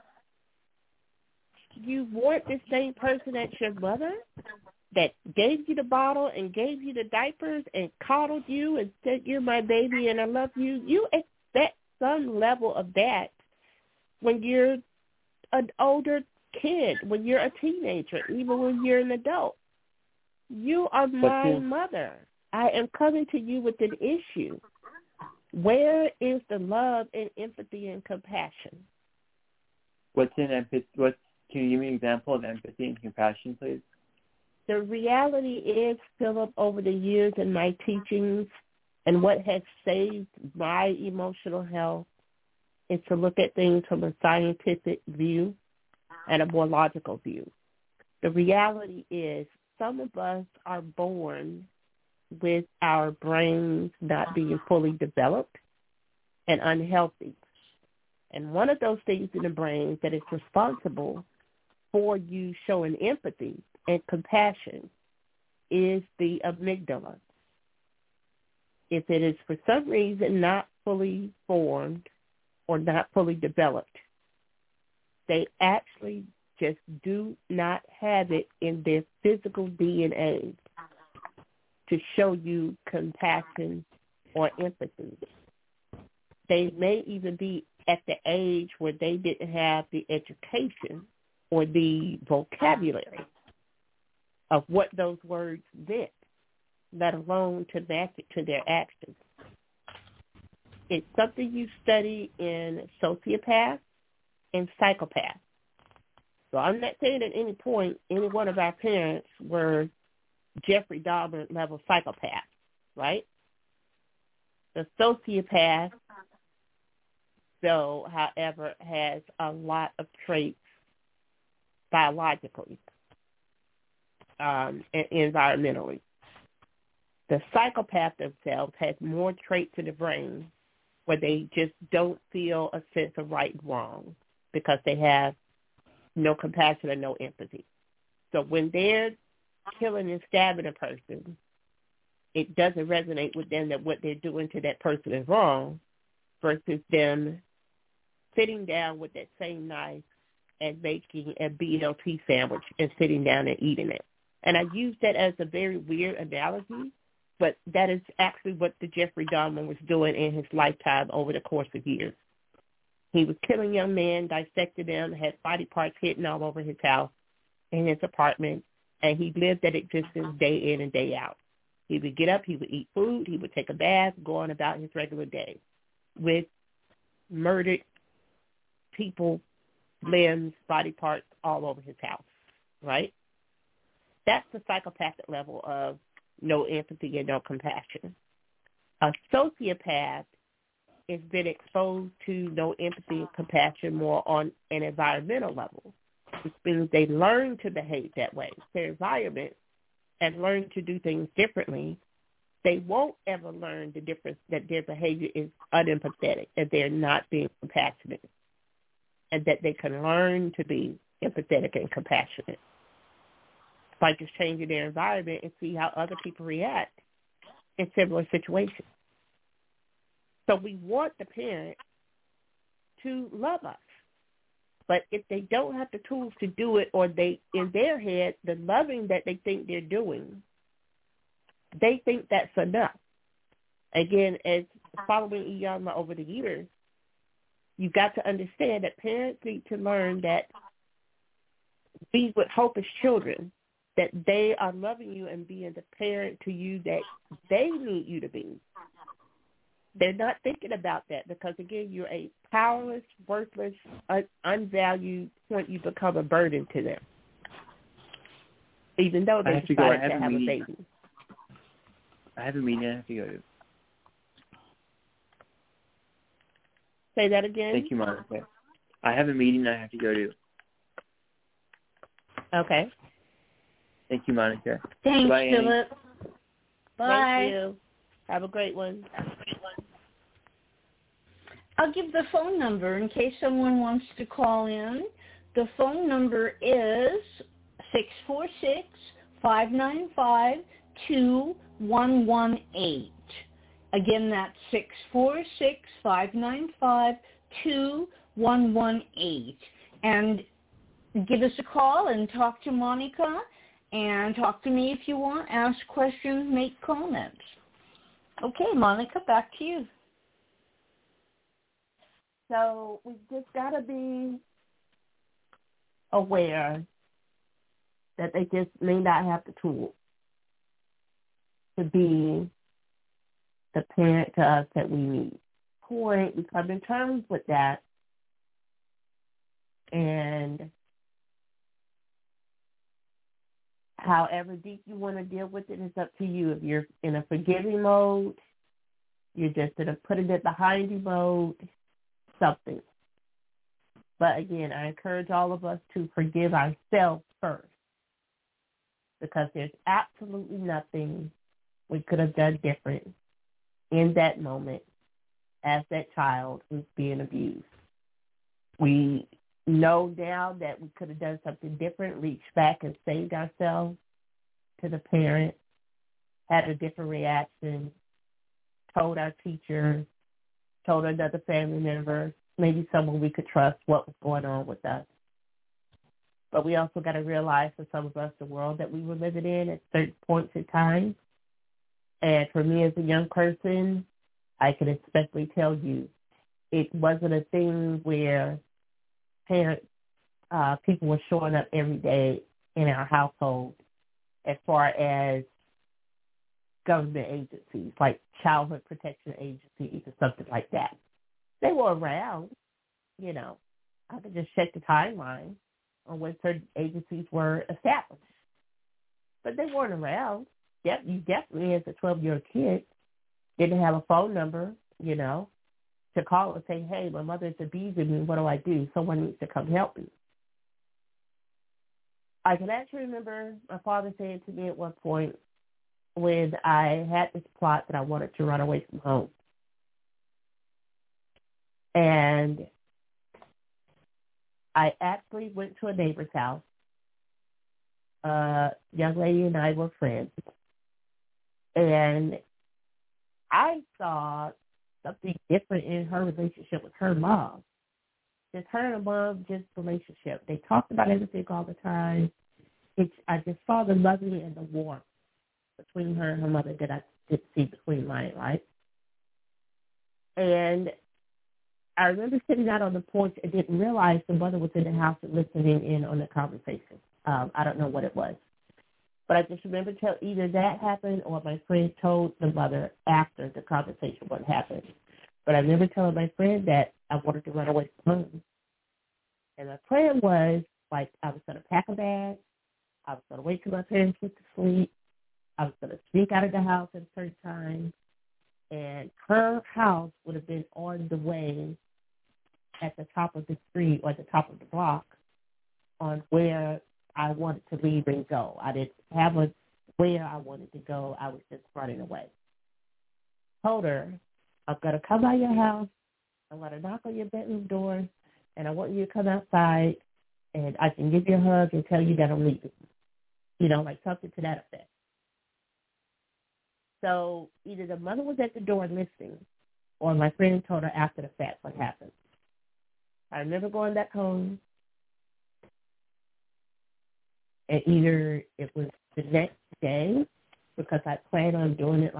you want the same person as your mother that gave you the bottle and gave you the diapers and coddled you and said, you're my baby and I love you. You expect some level of that when you're an older kid, when you're a teenager, even when you're an adult. You are my mother. I am coming to you with an issue. Where is the love and empathy and compassion? Can you give me an example of empathy and compassion, please? The reality is, Philip, over the years in my teachings and what has saved my emotional health is to look at things from a scientific view and a more logical view. The reality is some of us are born with our brains not being fully developed and unhealthy. And one of those things in the brain that is responsible for you showing empathy and compassion is the amygdala. If it is for some reason not fully formed or not fully developed, they actually just do not have it in their physical DNA to show you compassion or empathy. They may even be at the age where they didn't have the education or the vocabulary of what those words meant, let alone to match it to their actions. It's something you study in sociopaths and psychopaths. So I'm not saying at any point any one of our parents were Jeffrey Dahmer level psychopaths, right? The sociopath, though, however, has a lot of traits biologically and environmentally. The psychopath themselves has more traits in the brain where they just don't feel a sense of right and wrong because they have no compassion and no empathy. So when they're killing and stabbing a person, it doesn't resonate with them that what they're doing to that person is wrong versus them sitting down with that same knife and making a BLT sandwich and sitting down and eating it. And I use that as a very weird analogy, but that is actually what the Jeffrey Dahmer was doing in his lifetime over the course of years. He was killing young men, dissecting them, had body parts hidden all over his house, in his apartment, and he lived that existence day in and day out. He would get up, he would eat food, he would take a bath, go on about his regular day with murdered people, limbs, body parts all over his house, right? That's the psychopathic level of no empathy and no compassion. A sociopath has been exposed to no empathy and compassion more on an environmental level, which means they learn to behave that way. Their environment and learn to do things differently. They won't ever learn the difference that their behavior is unempathetic, that they're not being compassionate, and that they can learn to be empathetic and compassionate by just changing their environment and see how other people react in similar situations. So we want the parent to love us. But if they don't have the tools to do it, or they, in their head, the loving that they think they're doing, they think that's enough. Again, as following Iyanla over the years, you've got to understand that parents need to learn that we would hope as children that they are loving you and being the parent to you that they need you to be. They're not thinking about that because, again, you're a powerless, worthless, unvalued point. You become a burden to them, even though they decide to have a baby. I have a meeting I have to go to. Say that again? Thank you, Monica. I have a meeting I have to go to. Okay. Thank you, Monica. Thanks, Bye, Philip. Bye. Thank you. Have a great one. I'll give the phone number in case someone wants to call in. The phone number is 646-595-2118. Again, that's 646-595-2118. And give us a call and talk to Monica and talk to me if you want. Ask questions, make comments. Okay, Monica, back to you. So we just got to be aware that they just may not have the tools to be the parent to us that we need. Point, we come to terms with that, and however deep you want to deal with it is up to you. If you're in a forgiving mode, you're just in a putting it behind you mode, something. But again, I encourage all of us to forgive ourselves first, because there's absolutely nothing we could have done different in that moment as that child was being abused. We know now that we could have done something different, reached back and saved ourselves to the parent, had a different reaction, told our teacher, told another family member, maybe someone we could trust, what was going on with us. But we also got to realize, for some of us, the world that we were living in at certain points in time. And for me as a young person, I can especially tell you, it wasn't a thing where parents, people were showing up every day in our household as far as government agencies, like Childhood Protection Agencies or something like that. They were around, I could just check the timeline. or when certain agencies were established. But they weren't around. You definitely, as a 12-year-old kid, didn't have a phone number, to call and say, hey, my mother's abusing me. What do I do? Someone needs to come help me. I can actually remember my father saying to me at one point when I had this plot that I wanted to run away from home. And I actually went to a neighbor's house. A young lady and I were friends. And I saw something different in her relationship with her mom. Just her and mom, just relationship. They talked about everything all the time. I just saw the loving and the warmth between her and her mother that I didn't see between mine, right? And I remember sitting out on the porch and didn't realize the mother was in the house and listening in on the conversation. I don't know what it was. But I just remember either that happened or my friend told the mother after the conversation what happened. But I remember telling my friend that I wanted to run away from home. And my plan was, I was going to pack a bag. I was going to wait till my parents went to sleep. I was going to sneak out of the house at a certain time. And her house would have been on the way at the top of the street or the top of the block on where I wanted to leave and go. I didn't have where I wanted to go. I was just running away. Told her, I'm going to come by your house. I'm going to knock on your bedroom door, and I want you to come outside, and I can give you a hug and tell you that I'm leaving. Something to that effect. So either the mother was at the door listening, or my friend told her after the fact what happened. I remember going back home, and either it was the next day, because I planned on doing it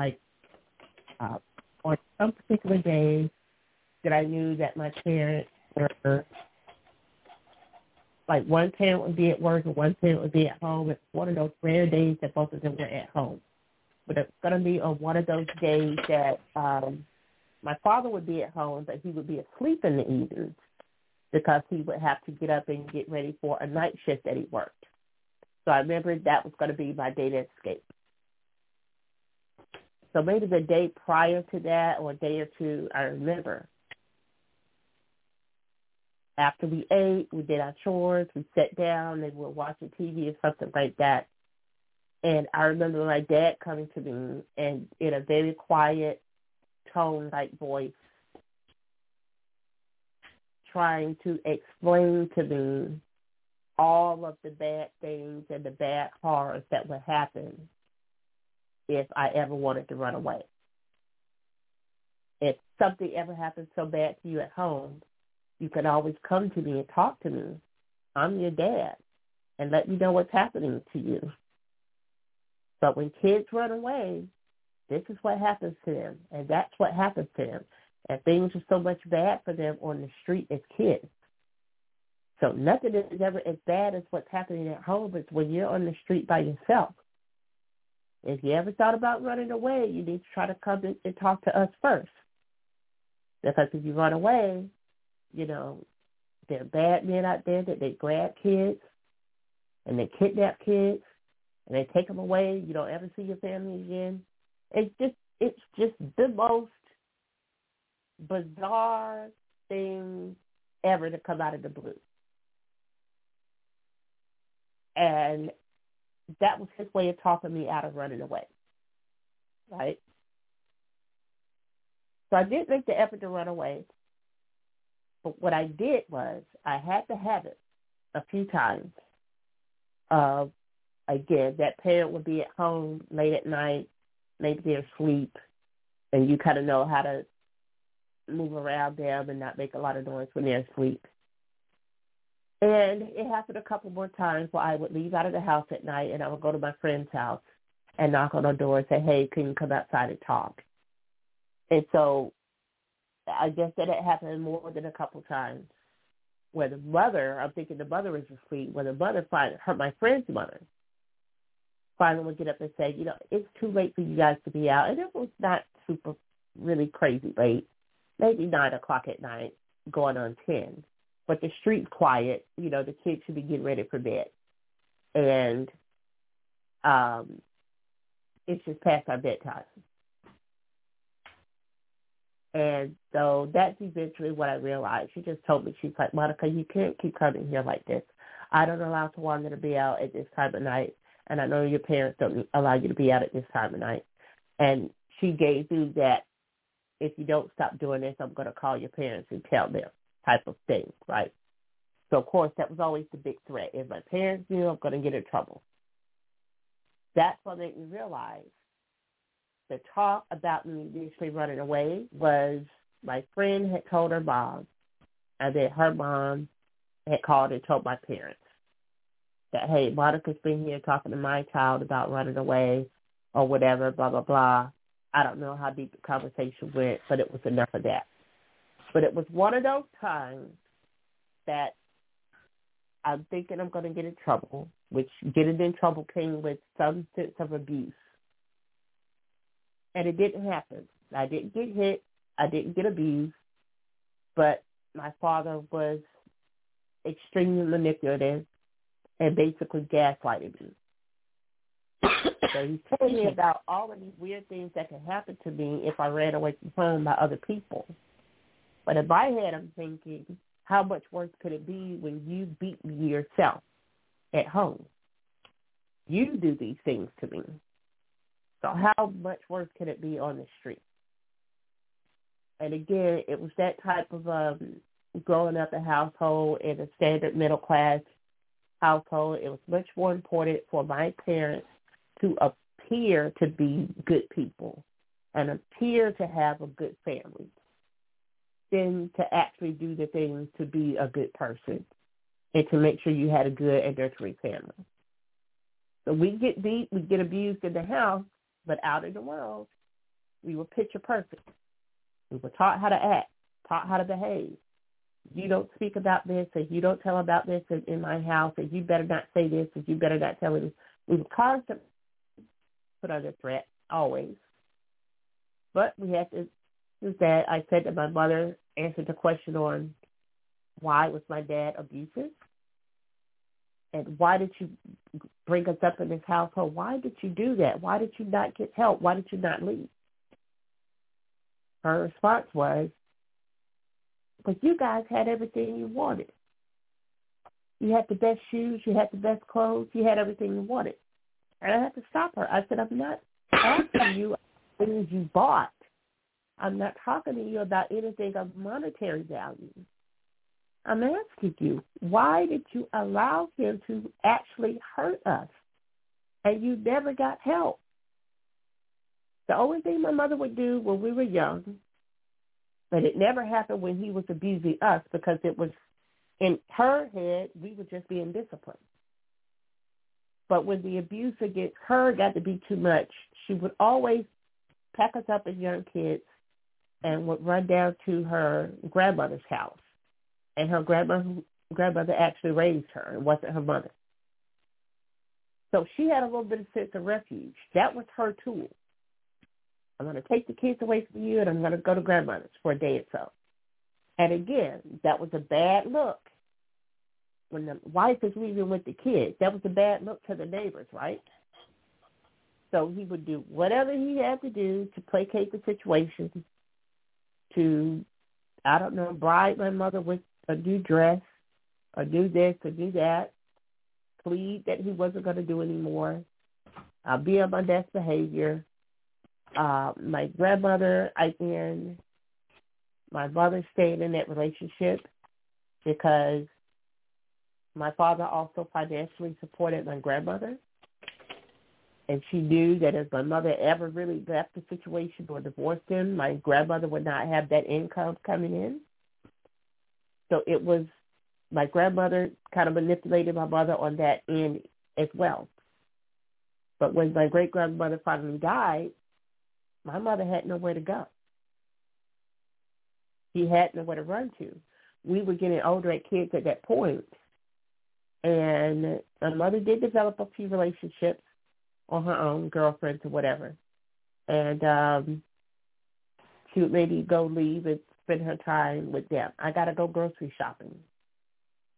on some particular day that I knew that my parents were, one parent would be at work and one parent would be at home. It's one of those rare days that both of them were at home. But it's going to be on one of those days that my father would be at home, but he would be asleep in the evenings because he would have to get up and get ready for a night shift that he worked. So I remember that was going to be my day to escape. So maybe the day prior to that or a day or two, I remember. After we ate, we did our chores, we sat down, and we were watching TV or something like that. And I remember my dad coming to me and in a very quiet tone-like voice, trying to explain to me all of the bad things and the bad horrors that would happen if I ever wanted to run away. If something ever happened so bad to you at home, you can always come to me and talk to me. I'm your dad, and let me know what's happening to you. But when kids run away, this is what happens to them, and that's what happens to them. And things are so much bad for them on the street as kids. So nothing is ever as bad as what's happening at home. It's when you're on the street by yourself. If you ever thought about running away, you need to try to come and talk to us first. Because if you run away, there are bad men out there that they grab kids and they kidnap kids and they take them away. You don't ever see your family again. It's just the most bizarre thing ever to come out of the blue. And that was his way of talking me out of running away, right? So I did make the effort to run away. But what I did was I had to have it a few times. Again, that parent would be at home late at night, maybe they're asleep, and you kind of know how to move around them and not make a lot of noise when they're asleep. And it happened a couple more times where I would leave out of the house at night and I would go to my friend's house and knock on her door and say, hey, can you come outside and talk? And so I guess that it happened more than a couple times where the mother, I'm thinking the mother is asleep, where the mother, my friend's mother, finally would get up and say, it's too late for you guys to be out. And it was not super, really crazy late, maybe 9 o'clock at night, going on 10. but the street's quiet. You know, the kids should be getting ready for bed. And it's just past our bedtime. And so that's eventually what I realized. She just told me, she's like, Monica, you can't keep coming here like this. I don't allow Tawanda to be out at this time of night, and I know your parents don't allow you to be out at this time of night. And she gave me that, if you don't stop doing this, I'm going to call your parents and tell them type of thing, right? So, of course, that was always the big threat. If my parents knew, I'm going to get in trouble. That's what made me realize the talk about me initially running away was my friend had told her mom, and then her mom had called and told my parents that, hey, Monica's been here talking to my child about running away or whatever, blah, blah, blah. I don't know how deep the conversation went, but it was enough of that. But it was one of those times that I'm thinking I'm going to get in trouble, which getting in trouble came with some sense of abuse. And it didn't happen. I didn't get hit. I didn't get abused. But my father was extremely manipulative and basically gaslighted me. So he's telling me about all of these weird things that could happen to me if I ran away from home by other people. But in my head, I'm thinking, how much worse could it be when you beat me yourself at home? You do these things to me. So how much worse can it be on the street? And again, it was that type of growing up a household in a standard middle class household. It was much more important for my parents to appear to be good people and appear to have a good family than to actually do the things to be a good person and to make sure you had a good and nurturing family. So we get beat, we get abused in the house, but out in the world, we were picture perfect. We were taught how to act, taught how to behave. You don't speak about this, and you don't tell about this in my house, and you better not say this, and you better not tell it. We were constantly put under threat, always. But we had to do that. I said that my mother answered the question on why was my dad abusive, and why did you bring us up in this household? Why did you do that? Why did you not get help? Why did you not leave? Her response was, because you guys had everything you wanted. You had the best shoes. You had the best clothes. You had everything you wanted. And I had to stop her. I said, I'm not asking you things you bought. I'm not talking to you about anything of monetary value. I'm asking you, why did you allow him to actually hurt us? And you never got help. The only thing my mother would do when we were young, but it never happened when he was abusing us, because it was in her head, we were just being disciplined. But when the abuse against her got to be too much, she would always pack us up as young kids and would run down to her grandmother's house. And her grandmother actually raised her. It wasn't her mother. So she had a little bit of sense of refuge. That was her tool. I'm going to take the kids away from you, and I'm going to go to grandmother's for a day or so. And again, that was a bad look. When the wife is leaving with the kids, that was a bad look to the neighbors, right? So he would do whatever he had to do to placate the situation, to, I don't know, bribe my mother with a new dress, or do this, or do that, plead that he wasn't going to do anymore, be on my best behavior. My grandmother, my mother stayed in that relationship because my father also financially supported my grandmother. And she knew that if my mother ever really left the situation or divorced him, my grandmother would not have that income coming in. So it was, my grandmother kind of manipulated my mother on that end as well. But when my great-grandmother finally died, my mother had nowhere to go. She had nowhere to run to. We were getting older as kids at that point. And my mother did develop a few relationships on her own, girlfriends or whatever. And she would maybe go leave and spend her time with them. I got to go grocery shopping.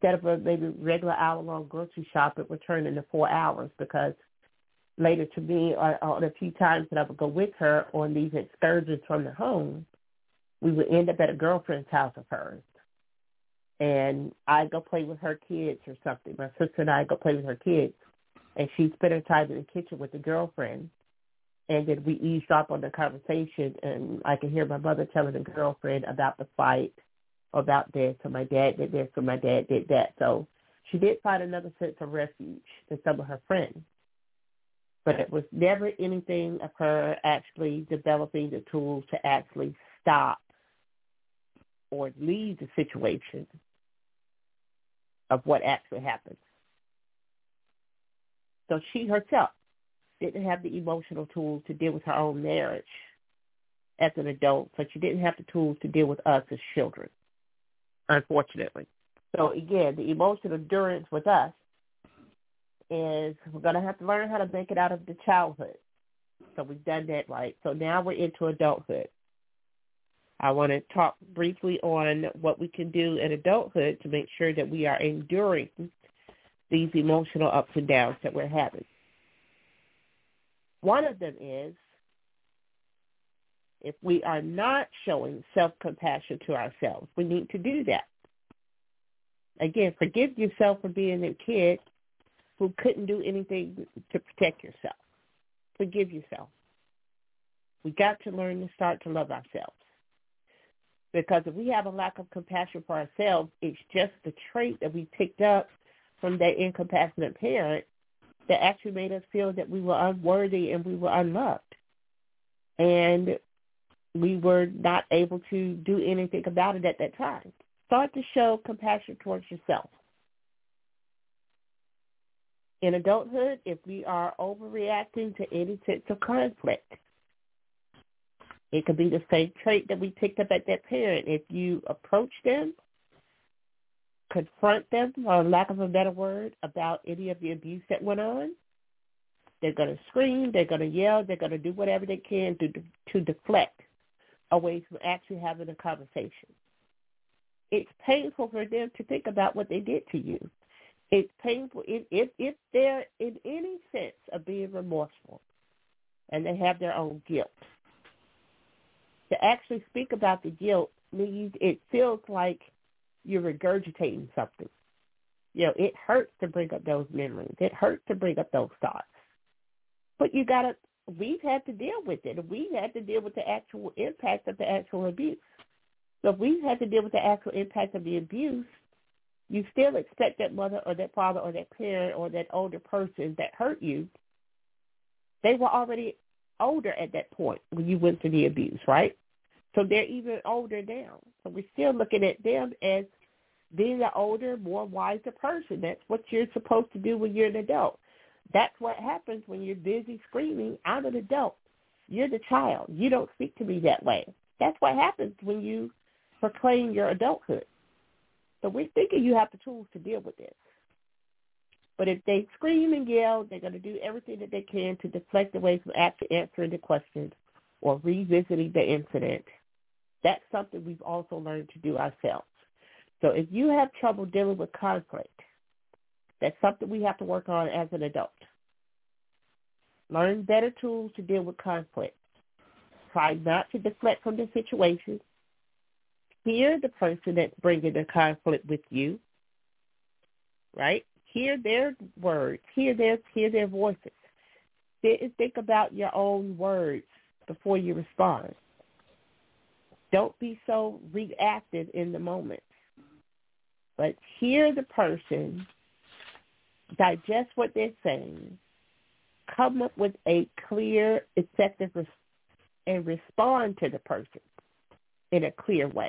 instead of a maybe regular hour-long grocery shop, it would turn into 4 hours because later to me, on a few times that I would go with her on these excursions from the home, we would end up at a girlfriend's house of hers. And I'd go play with her kids or something. My sister and I go play with her kids. And she'd spend her time in the kitchen with the girlfriend. And then we eavesdrop on the conversation, and I could hear my mother telling the girlfriend about the fight, or about this, or my dad did this, or my dad did that. So she did find another sense of refuge in some of her friends. But it was never anything of her actually developing the tools to actually stop or leave the situation of what actually happened. So she herself didn't have the emotional tools to deal with her own marriage as an adult, but she didn't have the tools to deal with us as children, unfortunately. So again, the emotional endurance with us is we're going to have to learn how to make it out of the childhood. So we've done that right. So now we're into adulthood. I want to talk briefly on what we can do in adulthood to make sure that we are enduring these emotional ups and downs that we're having. One of them is if we are not showing self-compassion to ourselves, we need to do that. Again, forgive yourself for being a kid who couldn't do anything to protect yourself. Forgive yourself. We got to learn to start to love ourselves. Because if we have a lack of compassion for ourselves, it's just the trait that we picked up from that incompassionate parent that actually made us feel that we were unworthy and we were unloved. And we were not able to do anything about it at that time. Start to show compassion towards yourself. In adulthood, if we are overreacting to any sense of conflict, it could be the same trait that we picked up at that parent. If you approach them, confront them, or lack of a better word, about any of the abuse that went on, they're going to scream, they're going to yell, they're going to do whatever they can to deflect away from actually having a conversation. It's painful for them to think about what they did to you. It's painful if they're in any sense of being remorseful and they have their own guilt. To actually speak about the guilt means it feels like you're regurgitating something. You know, it hurts to bring up those memories. It hurts to bring up those thoughts. But we've had to deal with it. We've had to deal with the actual impact of the actual abuse. So if we've had to deal with the actual impact of the abuse, you still expect that mother or that father or that parent or that older person that hurt you, they were already older at that point when you went through the abuse, right? So they're even older now. So we're still looking at them as being an older, more wiser person. That's what you're supposed to do when you're an adult. That's what happens when you're busy screaming, I'm an adult. You're the child. You don't speak to me that way. That's what happens when you proclaim your adulthood. So we're thinking you have the tools to deal with this. But if they scream and yell, they're going to do everything that they can to deflect away from actually answering the questions or revisiting the incident. That's something we've also learned to do ourselves. So if you have trouble dealing with conflict, that's something we have to work on as an adult. Learn better tools to deal with conflict. Try not to deflect from the situation. Hear the person that's bringing the conflict with you, right? Hear their words. Hear their voices. Think about your own words before you respond. Don't be so reactive in the moment, but hear the person, digest what they're saying, come up with a clear, effective and respond to the person in a clear way.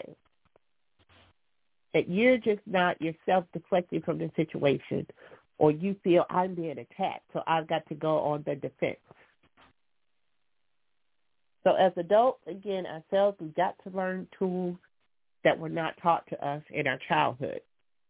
That you're just not yourself deflecting from the situation, or you feel I'm being attacked, so I've got to go on the defense. So as adults, again, ourselves, we've got to learn tools that were not taught to us in our childhood.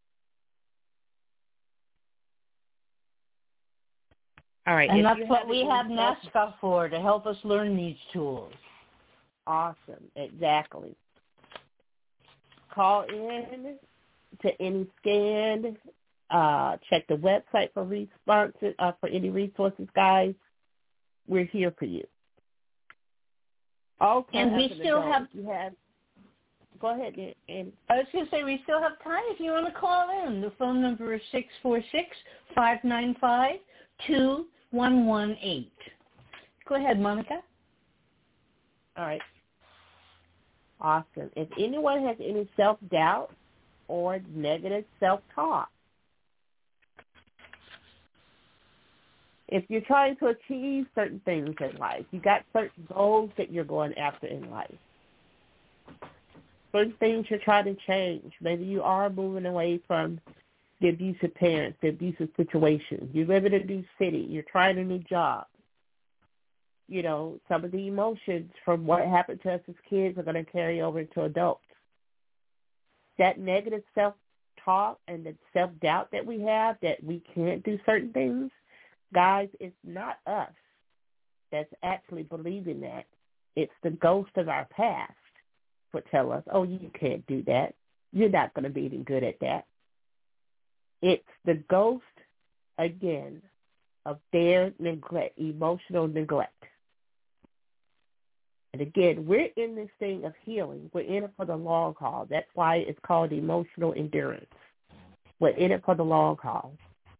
All right. And that's what we have NASCA for, to help us learn these tools. Awesome. Exactly. Call in to any scan. Check the website for responses, for any resources, guys. We're here for you. Also, and we still have. Go ahead, and I was going to say we still have time if you want to call in. The phone number is 646-595-2118. Go ahead, Monica. All right. Awesome. If anyone has any self-doubt or negative self-talk, if you're trying to achieve certain things in life, you got certain goals that you're going after in life, certain things you're trying to change. Maybe you are moving away from the abusive parents, the abusive situation. You live in a new city. You're trying a new job. You know, some of the emotions from what happened to us as kids are going to carry over into adults. That negative self-talk and the self-doubt that we have that we can't do certain things, guys, it's not us that's actually believing that. It's the ghost of our past would tell us, oh, you can't do that. You're not going to be any good at that. It's the ghost, again, of their neglect, emotional neglect. And again, we're in this thing of healing. We're in it for the long haul. That's why it's called emotional endurance. We're in it for the long haul.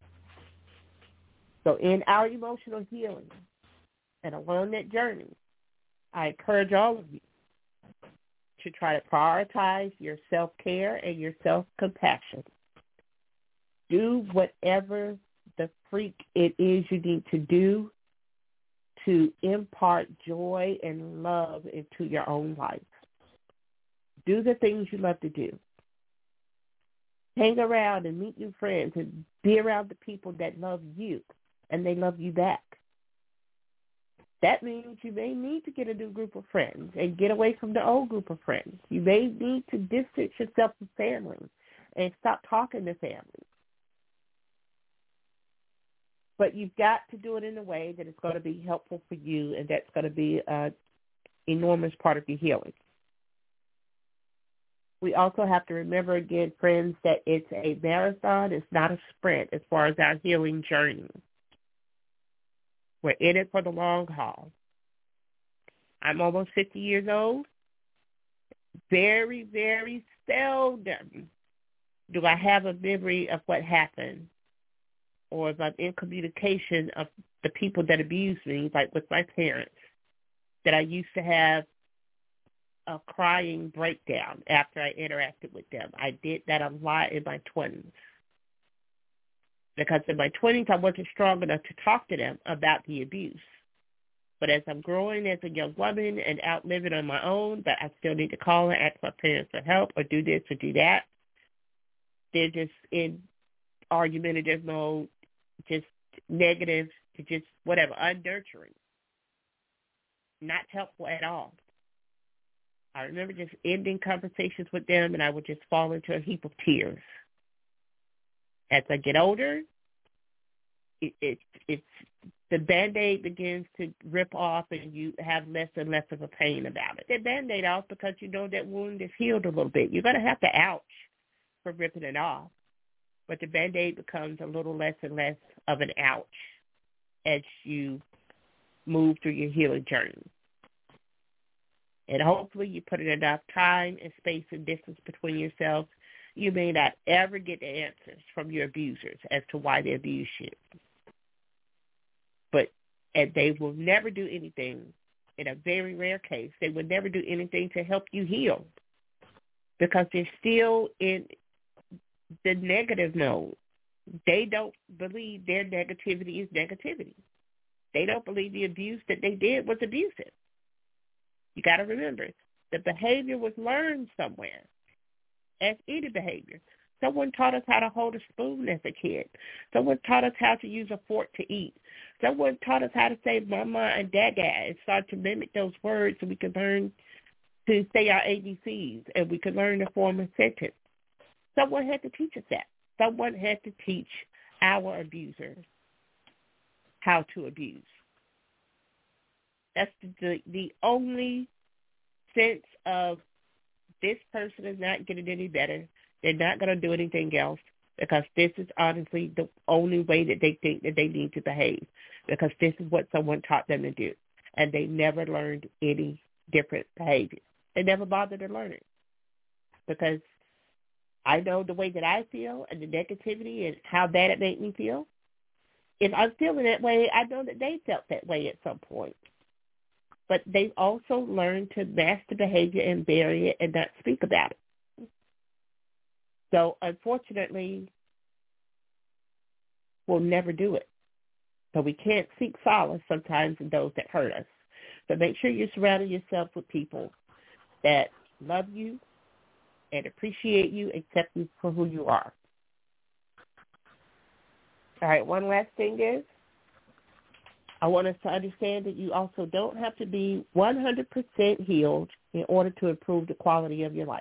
So in our emotional healing and along that journey, I encourage all of you to try to prioritize your self-care and your self-compassion. Do whatever the freak it is you need to do to impart joy and love into your own life. Do the things you love to do. Hang around and meet new friends and be around the people that love you and they love you back. That means you may need to get a new group of friends and get away from the old group of friends. You may need to distance yourself from family and stop talking to family. But you've got to do it in a way that is going to be helpful for you, and that's going to be an enormous part of your healing. We also have to remember, again, friends, that it's a marathon. It's not a sprint as far as our healing journey. We're in it for the long haul. I'm almost 50 years old. Very, very seldom do I have a memory of what happened, or if I'm in communication of the people that abused me, like with my parents, that I used to have a crying breakdown after I interacted with them. I did that a lot in my 20s. Because in my 20s, I wasn't strong enough to talk to them about the abuse. But as I'm growing as a young woman and out living on my own, but I still need to call and ask my parents for help or do this or do that, they're just in argumentative mode, just negative, to just whatever, unnurturing, not helpful at all. I remember just ending conversations with them, and I would just fall into a heap of tears. As I get older, it's the Band-Aid begins to rip off, and you have less and less of a pain about it. They Band-Aid off because you know that wound is healed a little bit. You're going to have to ouch for ripping it off, but the Band-Aid becomes a little less and less of an ouch as you move through your healing journey. And hopefully you put in enough time and space and distance between yourselves. You may not ever get the answers from your abusers as to why they abuse you. And they will never do anything, in a very rare case, they will never do anything to help you heal because they're still in the negative mode. They don't believe their negativity is negativity. They don't believe the abuse that they did was abusive. You got to remember, the behavior was learned somewhere, as any behavior. Someone taught us how to hold a spoon as a kid. Someone taught us how to use a fork to eat. Someone taught us how to say mama and dada and start to mimic those words so we could learn to say our ABCs and we could learn to form a sentence. Someone had to teach us that. Someone had to teach our abusers how to abuse. That's the only sense of this person is not getting any better. They're not going to do anything else because this is honestly the only way that they think that they need to behave because this is what someone taught them to do. And they never learned any different behavior. They never bothered to learn it because I know the way that I feel and the negativity and how bad it made me feel. If I'm feeling that way, I know that they felt that way at some point. But they also learned to mask the behavior and bury it and not speak about it. So, unfortunately, we'll never do it. So we can't seek solace sometimes in those that hurt us. So make sure you're surrounding yourself with people that love you and appreciate you, accept you for who you are. All right, one last thing is I want us to understand that you also don't have to be 100% healed in order to improve the quality of your life.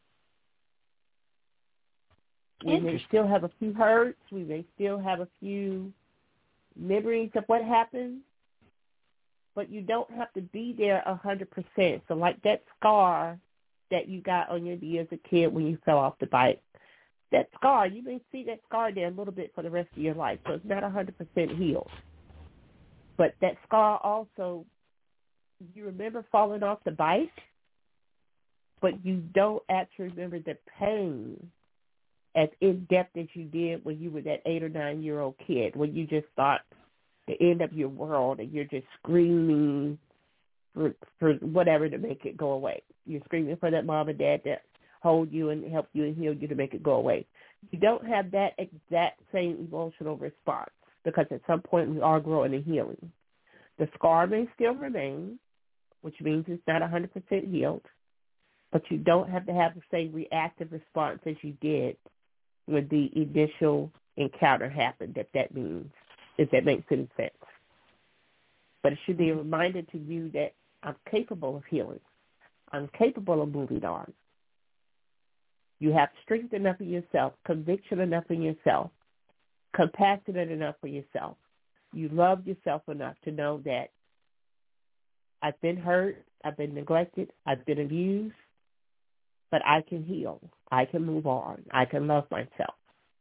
We may still have a few hurts. We may still have a few memories of what happened, but you don't have to be there 100%. So like that scar that you got on your knee as a kid when you fell off the bike, that scar, you may see that scar there a little bit for the rest of your life. So it's not 100% healed. But that scar also, you remember falling off the bike, but you don't actually remember the pain as in-depth as you did when you were that 8 or 9-year-old kid, when you just thought the end of your world and you're just screaming for whatever to make it go away. You're screaming for that mom and dad to hold you and help you and heal you to make it go away. You don't have that exact same emotional response because at some point we are growing and healing. The scar may still remain, which means it's not 100% healed, but you don't have to have the same reactive response as you did when the initial encounter happened, if that makes any sense. But it should be a reminder to you that I'm capable of healing. I'm capable of moving on. You have strength enough in yourself, conviction enough in yourself, compassionate enough for yourself. You love yourself enough to know that I've been hurt, I've been neglected, I've been abused, but I can heal. I can move on. I can love myself.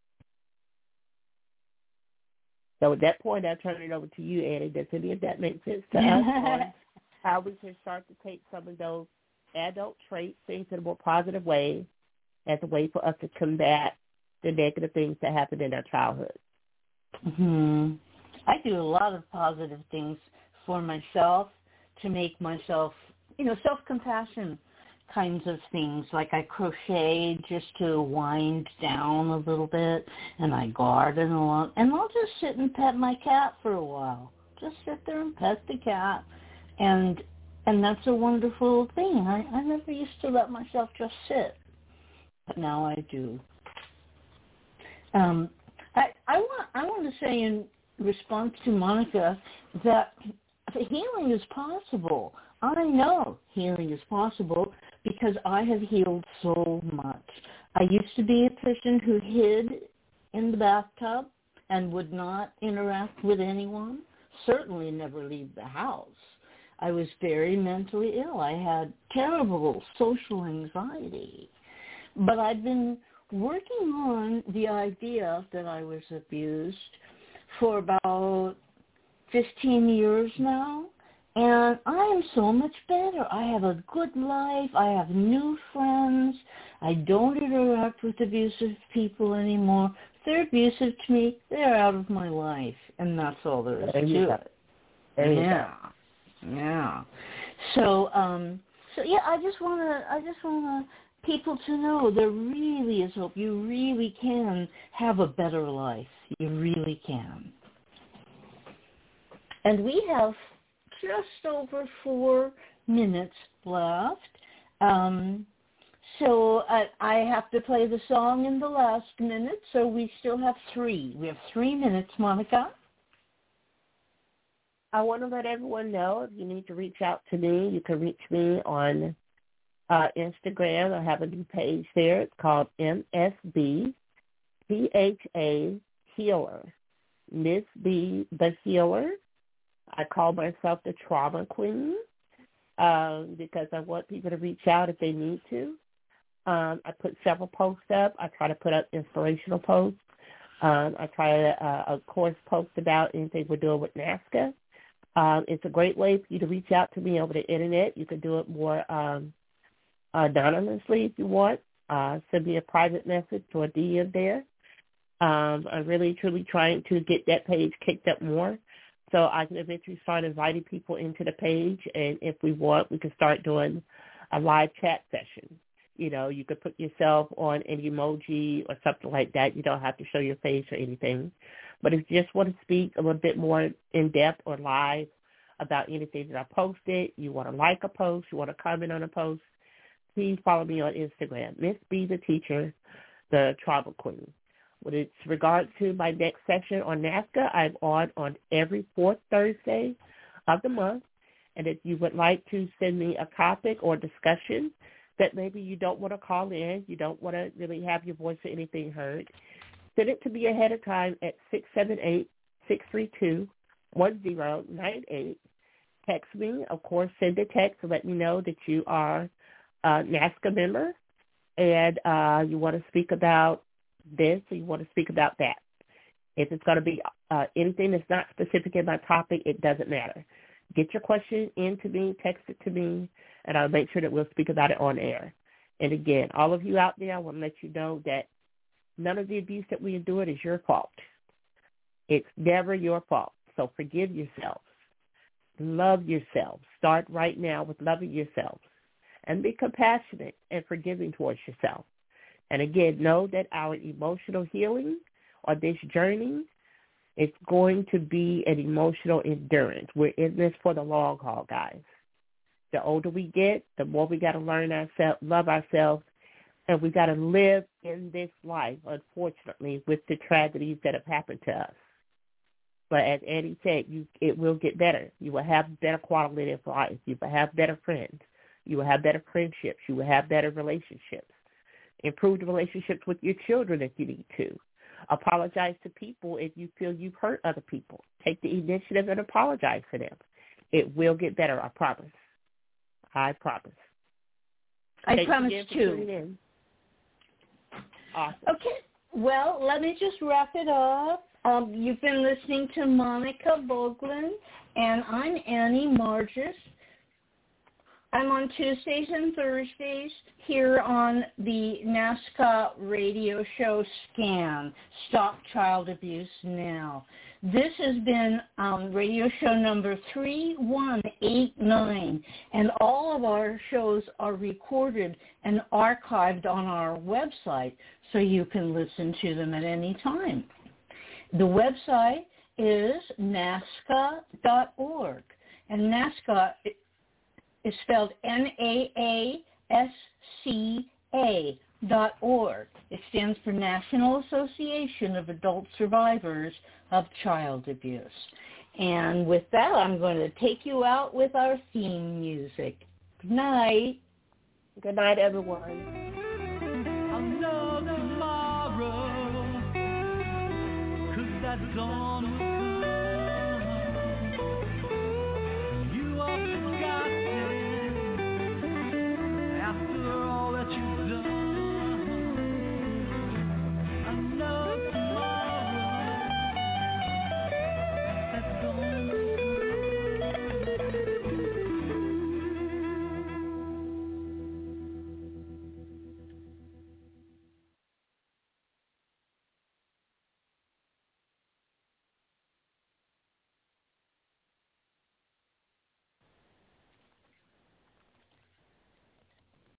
So at that point, I'll turn it over to you, Annie. Does any of that make sense to us on how we can start to take some of those adult traits, things in a more positive way, as a way for us to combat the negative things that happen in our childhood? Mm-hmm. I do a lot of positive things for myself to make myself, self-compassion kinds of things. Like I crochet just to wind down a little bit, and I garden a lot, and I'll just sit and pet my cat for a while. Just sit there and pet the cat, and that's a wonderful thing. I never used to let myself just sit, but now I do. I want to say in response to Monica that healing is possible. I know healing is possible because I have healed so much. I used to be a person who hid in the bathtub and would not interact with anyone, certainly never leave the house. I was very mentally ill. I had terrible social anxiety. But I've been working on the idea that I was abused for about 15 years now, and I am so much better. I have a good life. I have new friends. I don't interact with abusive people anymore. If they're abusive to me, they're out of my life, and that's all there is to it. Yeah. So yeah, I just wanna people to know there really is hope. You really can have a better life. You really can. And we have just over 4 minutes left. So I have to play the song in the last minute, so we still have 3. We have 3 minutes, Monica. I want to let everyone know if you need to reach out to me, you can reach me on Instagram. I have a new page there. It's called MSB PHA Healer. Miss B, the Healer. I call myself the Trauma Queen because I want people to reach out if they need to. I put several posts up. I try to put up inspirational posts. I try to, of course, post about anything we're doing with NAASCA. It's a great way for you to reach out to me over the Internet. You can do it more anonymously if you want. Send me a private message or a DM there. I'm really, truly trying to get that page kicked up more so I can eventually start inviting people into the page. And if we want, we can start doing a live chat session. You know, you could put yourself on an emoji or something like that. You don't have to show your face or anything. But if you just want to speak a little bit more in-depth or live about anything that I posted, you want to like a post, you want to comment on a post, please follow me on Instagram, Miss B the Teacher, the Tribal Queen. With its regards to my next session on NAASCA, I'm on every fourth Thursday of the month. And if you would like to send me a topic or discussion that maybe you don't want to call in, you don't want to really have your voice or anything heard, send it to me ahead of time at 678-632-1098. Text me. Of course, send a text to let me know that you are a NAASCA member and you want to speak about this or you want to speak about that. If it's going to be anything that's not specific in my topic, it doesn't matter. Get your question in to me, text it to me, and I'll make sure that we'll speak about it on air. And again, all of you out there, I want to let you know that none of the abuse that we endured is your fault. It's never your fault. So forgive yourselves. Love yourselves. Start right now with loving yourselves. And be compassionate and forgiving towards yourself. And again, know that our emotional healing or this journey is going to be an emotional endurance. We're in this for the long haul, guys. The older we get, the more we got to learn ourselves, love ourselves, and we got to live in this life, unfortunately, with the tragedies that have happened to us. But as Annie said, it will get better. You will have better quality of life. You will have better friends. You will have better friendships. You will have better relationships. Improve the relationships with your children if you need to. Apologize to people if you feel you've hurt other people. Take the initiative and apologize to them. It will get better, I promise. I promise. I promise too. Awesome. Okay. Well, let me just wrap it up. You've been listening to Monica Boglin, and I'm Annie Margis. I'm on Tuesdays and Thursdays here on the NAASCA radio show SCAN, Stop Child Abuse Now. This has been radio show number 3189, and all of our shows are recorded and archived on our website, so you can listen to them at any time. The website is NAASCA.org, and NAASCA is spelled NAASCA.org. It stands for National Association of Adult Survivors of Child Abuse. And with that, I'm going to take you out with our theme music. Good night. Good night, everyone. I'll know tomorrow, 'cause that's gone.